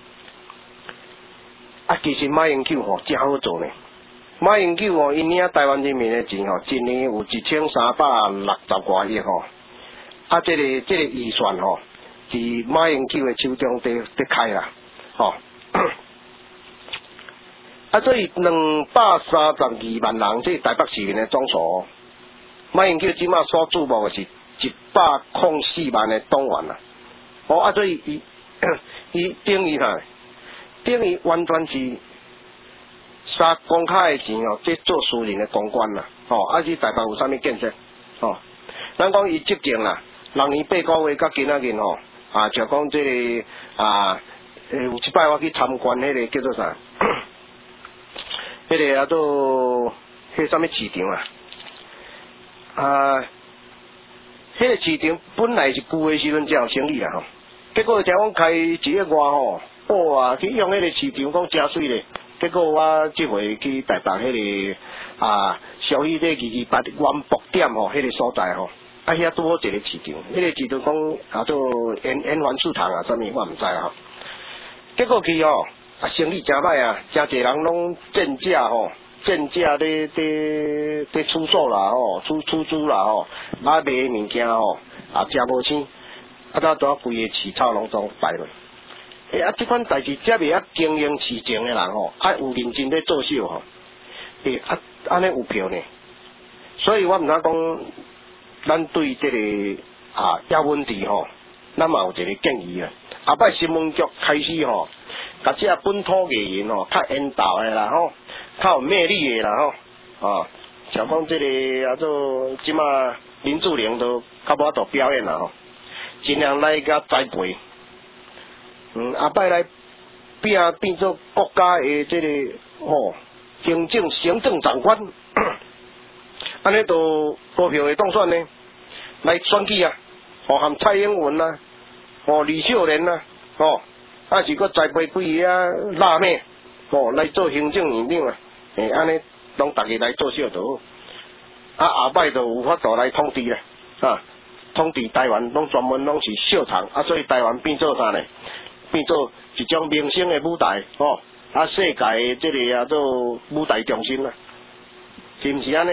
Speaker 1: 啊，其实马英九吼真好做呢，马英九吼因领台湾人民的钱吼，一年有一千三百六十多亿吼，啊，这个这个预算吼，伫马英九的手中伫伫开啦，吼。啊，所以两百三十二万人，这台北市民的总数，马英九即马所注目的是一百零四万的党员啦。哦，啊，所以伊伊等于哈，等于完全是杀公开的钱哦，这做私人的公关啦。哦，啊，是台北有啥物建设？哦， 咱讲伊执政啦，六年八个月到今仔日吼，啊，就讲这个啊，诶，有一摆我去参观迄个叫做啥，迄个叫做迄个啥物市场啊，啊，迄个市场本来是旧的时阵才有生意啦吼，结果听讲开一个月吼，哇，去用迄个市场讲真水咧。结果我即回去台北迄、个啊，小雨咧二二八原博点吼，迄、那个所在吼，啊遐拄好一个市场，迄、那个市场讲啊做延延环市场啊，啥物我毋知啊。结果去吼，啊生意真歹啊，真侪人拢贱价吼，贱价咧咧咧出售啦吼，出出租啦吼，买卖物件吼，啊真无生，啊到拄规个市草拢总败落。诶、欸，啊，即款代志则袂晓经营市情诶人吼，啊有认真咧做秀吼，诶、欸，啊安尼有票呢。所以我毋知讲，咱对即、这个啊叶问题吼，咱嘛有一个建议啊。后摆新闻局开始吼，甲即个本土艺人吼，较缘投诶啦吼，较有魅力诶啦吼，啊，像讲即个啊做即马林志玲都较无法度表演啦吼，尽量来甲栽培。嗯，后摆来变变做国家的这个吼、哦、行政行政长官，安尼都股票会当选呢，来选举啊，哦含蔡英文啊，哦李秀莲啊，哦啊是搁栽培几个啊辣妹，哦来做行政院长啊，诶安尼拢大家来做小就好，啊后摆就有法度来统治啦，啊统治台湾拢专门拢是秀场，啊所以台湾变做啥呢？变做一种明星的舞台，吼、哦，啊，世界的这个啊做舞台中心啦，是毋是安尼？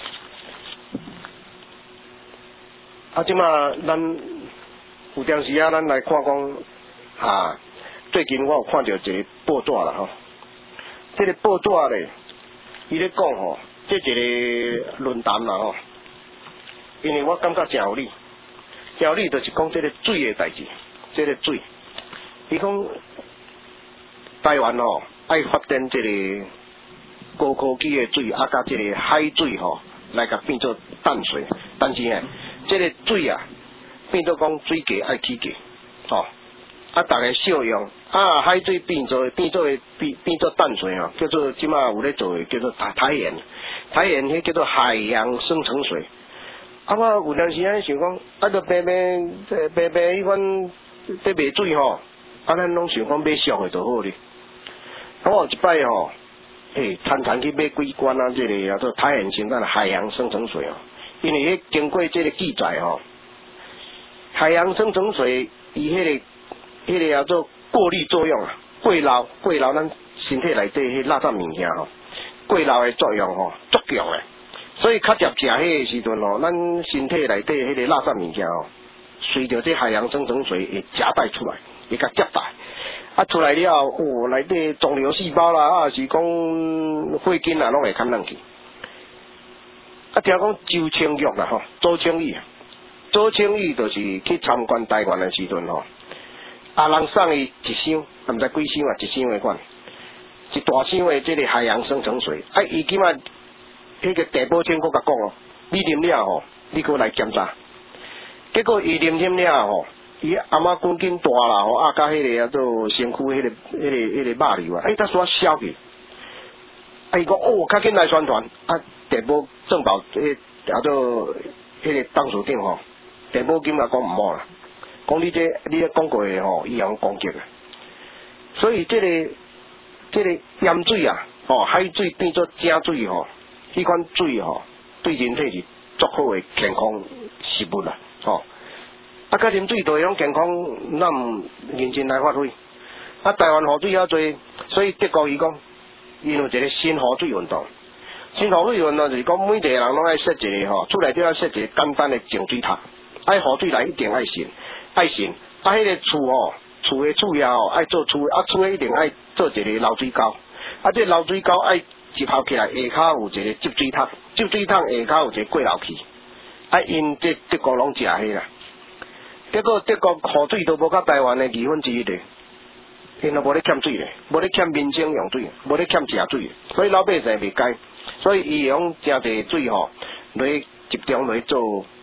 Speaker 1: 啊，即马咱有当时啊，咱来看讲啊，最近我有看到一个报纸啦，吼、哦，这个报纸咧，伊咧讲吼，这一个论坛啦，吼，因为我感觉真有理，真有理就是讲这个水的代志，这个水。伊讲台湾吼、哦，爱发展这个高科技的水，啊，甲这个海水吼、哦，来甲变做淡水。但是呢，这个水啊，变做讲水价爱起价，吼、哦，啊，大家少用，啊，海水变做变做变变做淡水吼、哦，叫做即马有咧做的叫做台台盐，台盐迄叫做海洋生成水。啊，我有当时安尼想讲，啊，着白白白白迄款在卖水吼。啊，咱拢想讲买俗的就好哩。我有一摆吼，诶，参参去买几罐啊，这个叫做台盐生产海洋生成水哦。因为迄经过这个记载吼，海洋生成水伊迄、那个迄、那个叫做过滤作用啊，过漏过漏咱身体内底迄垃圾物件吼，过漏的作用吼足强诶。所以较接食迄个时阵吼，咱身体内底迄个垃圾物件吼，随着这海洋生成水会夹带出来。伊甲接待，啊出来了，哦，内底肿瘤细胞啦，啊是讲血筋啊，拢会砍上去。啊，听讲周清玉啦吼，周清玉，周清玉就是去参观台湾的时阵吼，啊人送伊一箱，啊毋知几箱啊，一箱的款，一大箱的这个海洋生成水，啊伊今仔迄个地保清佫甲讲哦，你啉了吼，你佫来检查，结果伊啉啉了吼。伊阿妈赶紧大啦吼，啊，甲迄个啊做身躯迄个、迄个、迄个肉瘤啊，哎，他说消去，啊，伊讲哦，较紧来宣传，啊，地保政保迄啊做迄个董事长吼，地保金啊讲毋好啦，讲你这你这讲过的吼，伊样攻击啊，所以这个这个盐水啊，吼海水变做正水吼，迄款水吼对人体是足好的健康食物啦，吼。啊，甲啉水都会用健康，咱毋认真来发挥。啊，台湾河水遐济，所以德国伊讲，伊有一个新河水运动。新河水运动就是讲，每个人拢爱设一个吼，厝内底要设一个简单的净水塔，爱河水来一定爱信，爱信。啊，迄个厝吼，厝的厝呀吼，爱做厝，啊厝的一定爱做一个漏水沟。啊，这漏水沟爱集合起来，下骹有一个集水塔，集水塔下骹有一个过漏器。啊，因这德国拢食迄啦。结果德国河水都无甲台湾的二分之一咧，因都无咧欠水咧，无咧欠民生用水，无咧欠食水，所以老百姓袂解，所以伊用真侪水吼，来集中来做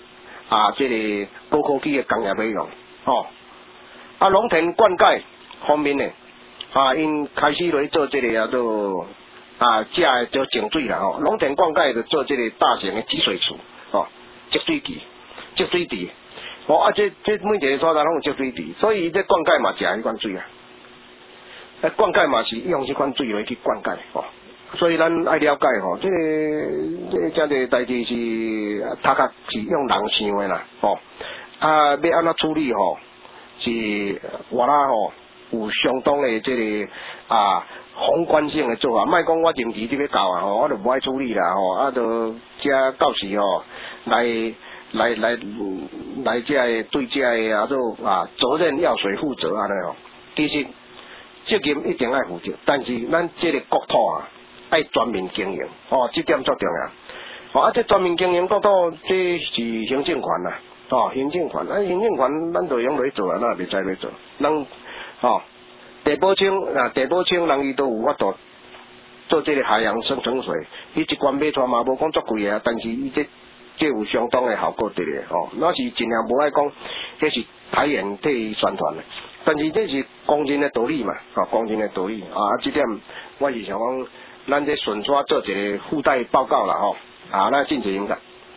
Speaker 1: 啊，这个高科技的工业应用，吼、哦。啊，农田灌溉方面呢，啊，因开始来做这个叫做啊，假的叫净水啦，吼，农田灌溉就做这个大型的集水池，吼、哦，集水池，集水池，哦啊，这这每一个所在拢有集水池，所以这灌溉嘛，食迄款水啊，啊，灌溉嘛是用这款水来去灌溉，吼、哦，所以咱爱了解吼、哦，这个这这个代志是他较是用人想的啦，吼、哦，啊，要安怎处理吼？是我啦吼，有相当的这个啊宏观性的做法，莫讲我任期就要到啊吼，我就无爱处理啦吼，啊就遮到时吼来来来来遮个对遮个啊做啊责任要谁负责安尼吼，其实责任一定爱负责，但是咱这个国土啊爱全面经营，哦，这点最重要。哦，啊，这全面经营国土这是行政权啦。哦，行政权，啊，行政权，咱就用来做啊，咱也袂使要做。人，哦，地保清啊，地保清人伊都有法度做这个海洋生成水，伊一罐买出嘛无讲足贵啊，但是伊这这有相当的效果伫咧，哦，那是尽量无爱讲，这是台言替伊宣传的，但是这是公认的道理嘛，哦，公认的道理啊，这点我是想讲，咱这顺续做一个附带报告啦，吼、哦，啊，咱进行应该。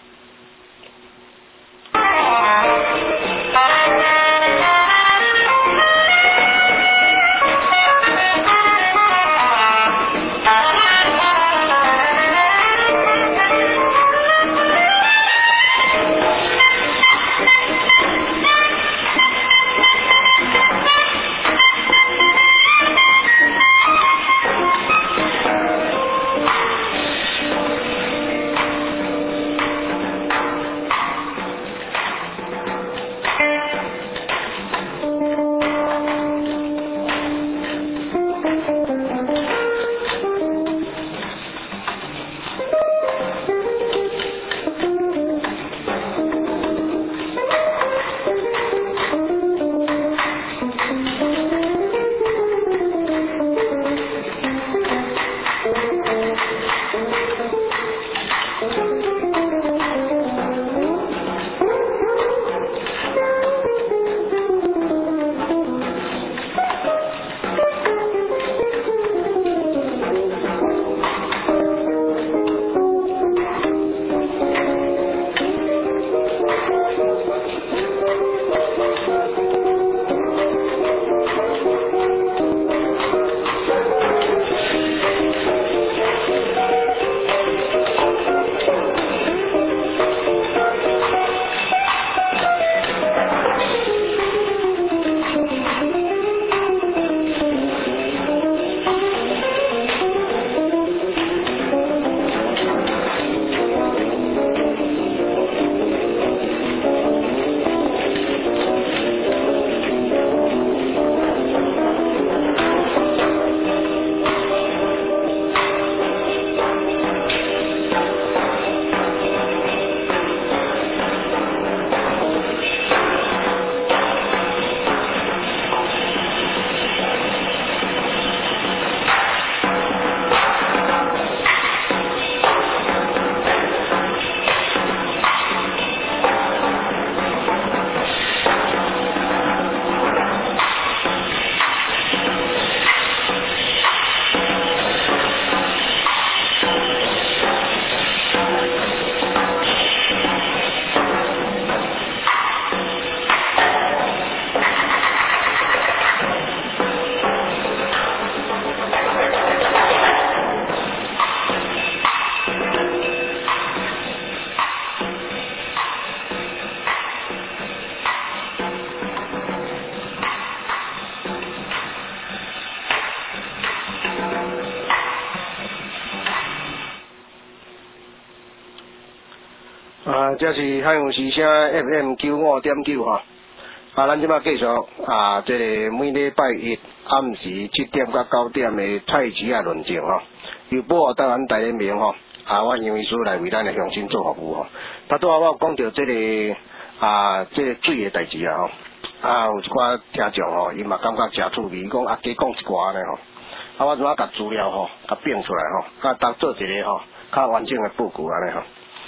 Speaker 1: 啊，这是海洋之声 F M 九五点九哈。啊，咱即摆继续啊，这个每礼拜一暗时七点到九点的太极啊论证吼，由保护台湾台联名吼，啊，我杨医师来为咱的乡亲做服务吼。他拄仔我讲到这个啊，这个水的代志啊吼，啊有一寡听众吼，伊嘛感觉诚趣味，伊讲啊加讲一寡安尼吼，啊我怎啊甲资料吼，甲变出来吼，甲当做一个吼较完整的报告安尼吼。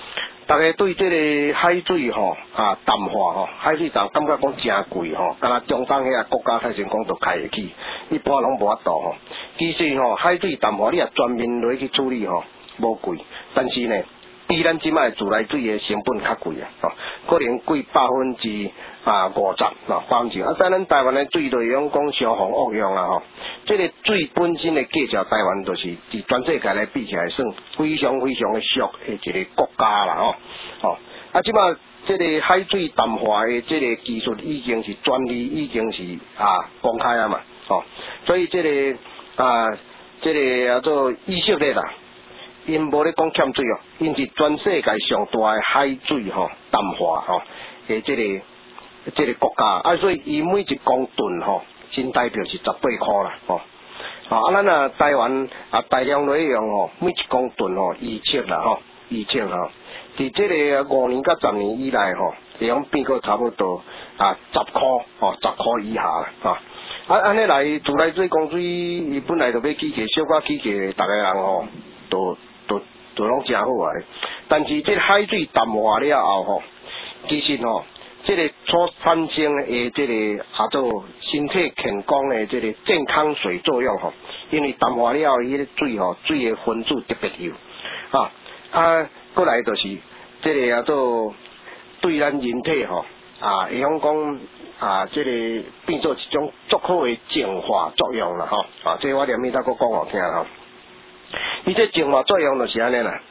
Speaker 1: 大家对这个海水吼啊淡化吼，海水淡感觉讲真贵吼，敢若中东遐国家才先讲都开得起，一般拢无法度吼。其实吼海水淡化你也专门落去处理吼，无贵，但是呢，比咱即卖自来水的成本较贵啊，吼，可能贵百分之啊五十啊百分之。啊，但咱台湾的水就用讲消防恶用啊吼，这个水本身的价值，台湾就是伫全世界来比起来算非常非常的俗的一个国家啦吼，吼啊即卖这个海水淡化的这个技术已经是专利已经是啊公开啊嘛，吼，所以这个啊这个叫做以色列啦。因无咧讲欠水哦，因是全世界上大的海水吼淡化吼诶，这个这个国家啊，所以伊每一公吨吼，新台币是十八块啦吼。啊，咱啊台湾啊大量来用吼，每一公吨吼二千啦吼，二千吼。伫这个五年到十年以来吼，会用变过差不多啊十块吼，十块以下啦吼。啊，安尼来自来水公司，伊本来就要起价，小可起价，逐个人吼都。都都拢真好啊！但是这海水淡化了后吼，其实吼，这个所产生的这个啊做身体健康的这个健康水作用吼，因为淡化了后，伊个水吼水的分子特别幼啊啊，过来就是这个啊做对咱人体吼啊，会用讲啊，这个变做一种足好的净化作用啦吼啊，这我连面再搁讲互听吼。伊这净化作用就是安尼啦，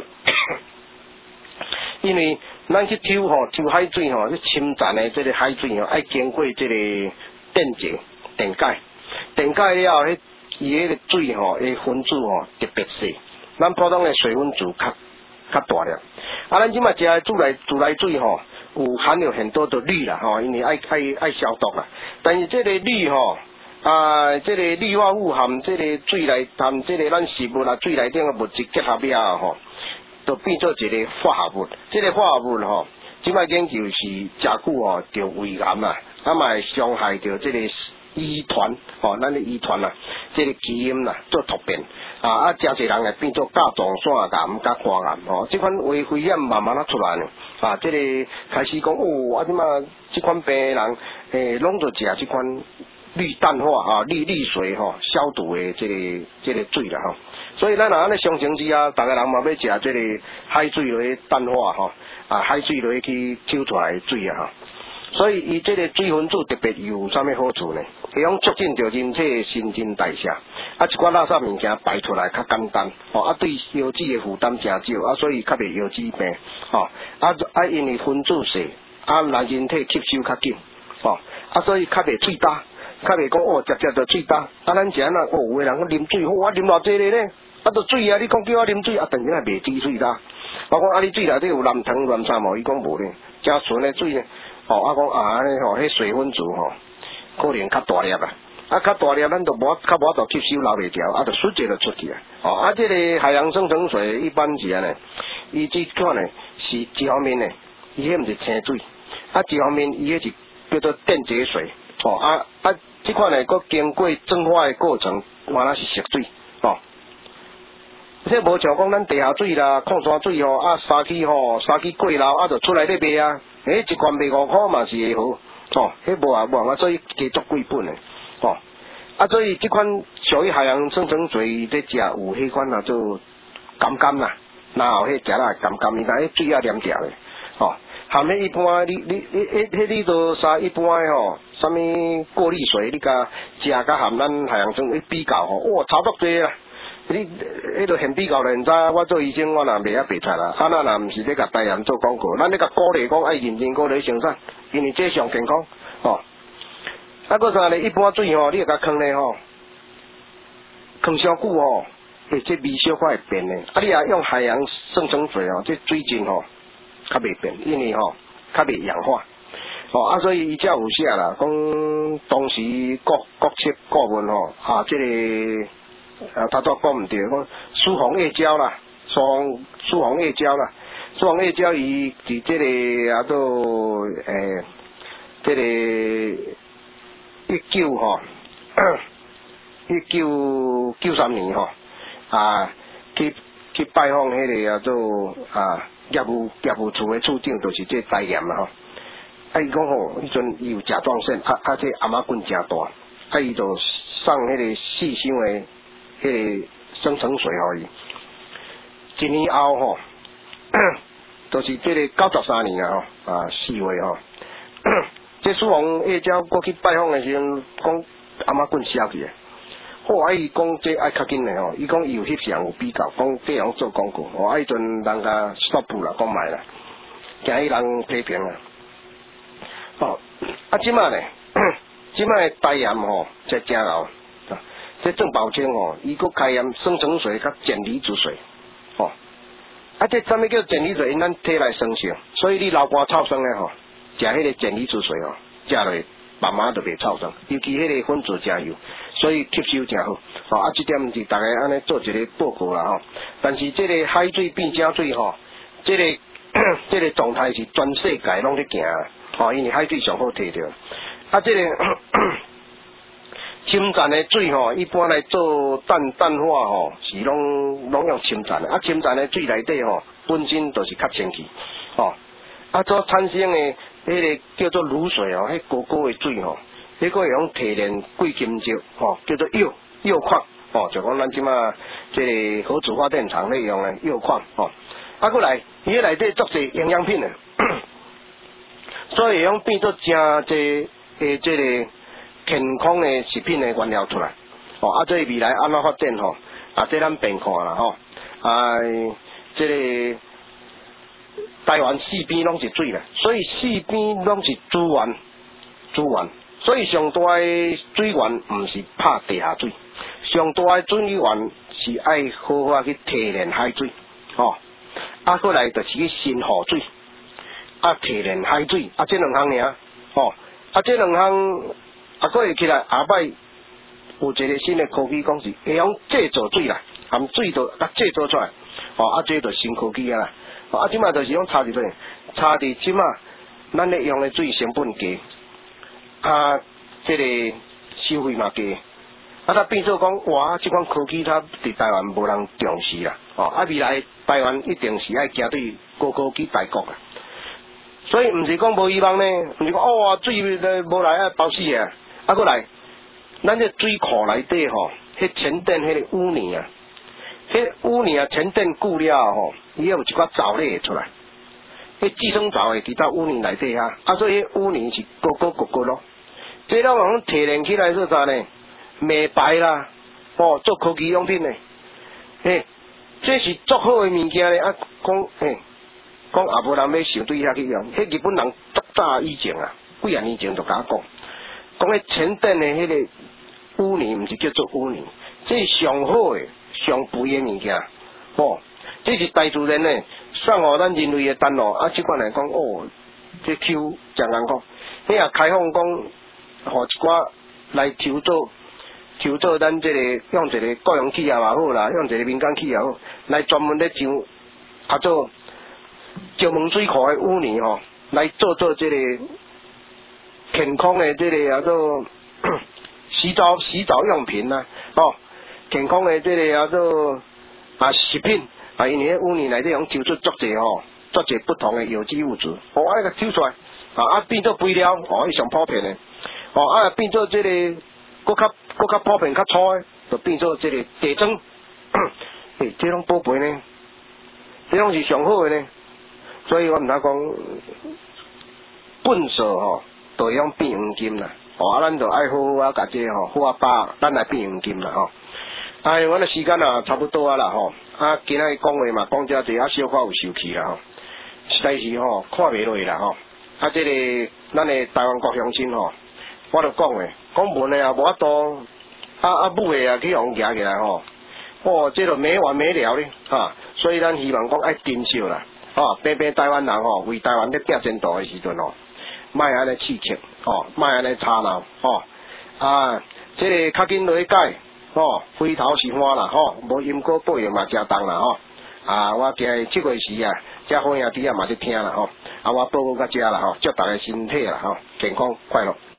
Speaker 1: 因为咱去抽吼抽海水吼，去侵占的这个海水吼，爱经过这个电解、电解、电解了后，迄伊迄个水吼，迄分子吼特别细，咱普通的水分子较较大粒。啊，咱即马食的自来自来水吼，有含有很多的氯啦吼，因为爱爱爱消毒啦，但是这个氯吼。啊，这个氯化物含这个水内含这个咱食物啊水内顶的物质结合了吼，就变做一个化合物。这个化合物吼，即摆研究是食久吼就胃癌啊，啊嘛会伤害着这个遗传吼，咱的遗传啊，这个基因啦做突变啊，啊，真侪人会变做甲状腺癌、甲肝癌吼，这款危危险慢慢啊出来呢。啊，这个开始讲哦，啊，即马这款病人诶，拢做食这款。氯氮化啊，氯氯水吼、哦、消毒的这个这个水啦吼，所以咱若安尼相形之下，逐个人嘛要食这个海水落去淡化吼，啊海水落去抽出来的水啊吼，所以伊这个水分子特别有啥物好处呢？会用促进着人体的新陈代谢，啊一寡垃圾物件排出来较简单，哦啊对腰子的负担真少，啊所以较袂腰子病，哦啊啊因为分子细，啊咱人体吸收较紧，哦啊所以较袂喙焦。较袂讲哦，直接就水焦，啊，咱是安那哦，有个人讲啉水，好，我啉偌济咧呢，啊，都水啊，你讲叫我啉水，啊，当然也袂止水焦。我讲啊，你水内底有蓝糖、蓝啥无？伊讲无咧，正纯的水呢，哦，啊讲啊，安尼吼，迄水分子吼，可能较大粒啊，啊，较大粒，咱都无较无法度吸收留袂条，啊，就瞬间就出去啊。哦，啊，这个海洋生成水一般是安尼，伊这款呢是一方面呢，伊迄毋是清水，啊，一方面伊迄是叫做电解水，哦，啊啊。这款呢，佮经过蒸发的过程，原来是食水，吼、哦。这无像讲咱地下水啦、矿泉水吼，啊，沙去吼，沙去过漏，啊，就出来咧卖啊。诶，一罐卖五块嘛是会好，哦，迄无啊无啊，所以加足贵本的，哦。啊，所以这款属于海洋生成水在食有迄款啊，做甘甘啦，然后迄食啦甘甘，伊但迄水啊黏掉的，哦。含迄一般，你你你迄迄你都啥一般的吼，啥物过滤水，你甲食甲含咱海洋生比较吼，哇，差足济啦！你迄个现比较咧，毋知我做医生，我若袂晓白菜啦。啊，那若毋是咧甲台湾做广告，咱咧甲鼓励讲爱认真鼓励生产，因为这上健康吼。啊，搁啥咧？一般水吼，你甲放咧吼，放上久吼，诶，这味小可会变咧。啊，你也用海洋生成水吼，这水质吼。较袂变，因为吼较袂氧化，哦啊，所以伊才有写啦，讲当时国国策顾问吼啊，这个啊，他都讲毋对，讲苏防叶胶啦，苏防苏防叶胶啦，苏防叶胶伊伫这个啊都诶，这个一九吼，一九九三年吼啊，去去去拜访迄个啊做啊业务业务处的处长，就是这台盐啦吼。啊，伊讲吼，迄阵伊有甲状腺，啊啊，这阿妈棍真大，啊伊就送迄个四箱的迄个生成水互伊。一年后吼，就是这个九十三年啊吼，啊四月吼，这苏王下朝过去拜访的时阵，讲阿妈棍消去诶。好，啊伊讲这爱较紧诶吼，伊讲伊有翕相有比较，讲这样做广告，哦，啊迄阵人家 stop 啦，讲卖啦，惊伊人批评啦。哦，啊，即摆咧，即摆台盐吼，才正老，这郑宝清吼，伊佫开盐生成水甲碱离子水，吼，啊，这啥物叫碱离子？因咱体内生成，所以你流汗臭酸咧吼，食迄个碱离子水吼，食落慢慢就袂臭酸，尤其迄个粉质真油，所以吸收真好。吼，啊，这点是大家安尼做一个报告啦吼。但是这个海水变正水吼，这个这个状态是全世界拢咧行。哦，因为海水上好摕到，啊，这个深层的水吼，一般来做淡淡化吼，是拢拢用深层的，啊，深层的水内底吼，本身就是较清气，吼，啊，所产生的迄个叫做卤水哦，迄高高的水吼，迄个会用提炼贵金属吼，叫做铀铀矿，哦，就讲咱即马这个核子发电厂内用的铀矿，吼，啊，过来伊迄内底作些营养品的。所以会用变做真这诶，这个健康的食品的原料出来，哦，啊，这未来安怎发展吼？啊，这咱变看啦吼，啊，这个台湾四边拢是水啦，所以四边拢是资源，资源，所以上大的水源毋是拍地下水，上大的水源是爱好好去提炼海水，吼，啊，过来就是去新河水。啊，提炼海水，啊，这两项尔，吼，啊，这两项啊，过会起来，下摆有一个新的科技，讲是会用制造水啦，含水都啊制造出来，吼，啊，这就新科技啊啦，啊，即马就是用差伫做，差伫即马咱咧用的水成本低，啊，这个收费嘛低，啊，它变做讲哇，即款科技它伫台湾无人重视啦，哦，啊，未来台湾一定是爱行对高科技大国啦。所以毋是讲无希望呢，毋是讲哦水无来啊包死啊，啊过来，咱这水库内底吼，迄沉淀迄个污泥啊，迄污泥啊沉淀久了吼，伊有一寡藻类会出来，迄寄生藻会伫到污泥内底啊，啊所以迄污泥是高高高高咯，这咱往提炼起来做啥呢？美白啦，哦做科技用品呢，嘿，这是足好的物件咧，啊讲嘿。讲也无人要想对遐去用，迄日本人足早以前啊，几啊年前就甲我讲，讲迄沉淀的迄个污泥，毋是叫做污泥，这是上好的、上肥的物件，哦，这是大自然呢送互咱人类的丹炉，啊，即款来讲，哦，这 Q 真人讲，迄也开放讲，互一寡来抽做，抽做咱这个用一个国用企业也好啦，用一个民间企业也好，来专门咧上，啊做。石门水库的污泥吼，来做做这个健康的这个啊做洗澡洗澡用品呐、啊，哦，健康的这个啊做啊食品啊，因为污泥内底用抽出足侪吼，足侪不同的有机物质，哦，啊个抽出来啊啊变做肥料，哦，伊上普遍的，哦啊变做这个搁较搁较普遍较粗的，就变做这个地砖，诶，这种宝贝呢，这种是上好的呢。所以我毋通讲，粪扫吼，都用变黄金啦。哦，啊，咱就爱好好啊，甲这吼好啊把，咱来变黄金啦吼。哎，阮的时间啊差不多啊啦吼。啊，今仔日讲话嘛讲遮济，啊小可有受气啦吼。实在是吼看袂落啦吼。啊，这个咱的台湾国乡亲吼，我著讲诶，讲文的也无法度，啊啊武的也去互夹起来吼。哦，这著没完没了咧，哈。所以咱希望讲爱珍惜啦。哦，平平台湾人吼，为台湾咧拼前途的时阵吼，莫安尼刺激，吼，莫安尼吵闹，吼，啊，这个较紧落去改，吼，回头是岸啦，吼，无因果报应嘛真重啦，吼，啊，我今日即个时啊，遮好兄弟啊嘛伫听啦，吼，啊，我报告到遮啦，吼，祝大家身体啦，吼，健康快乐。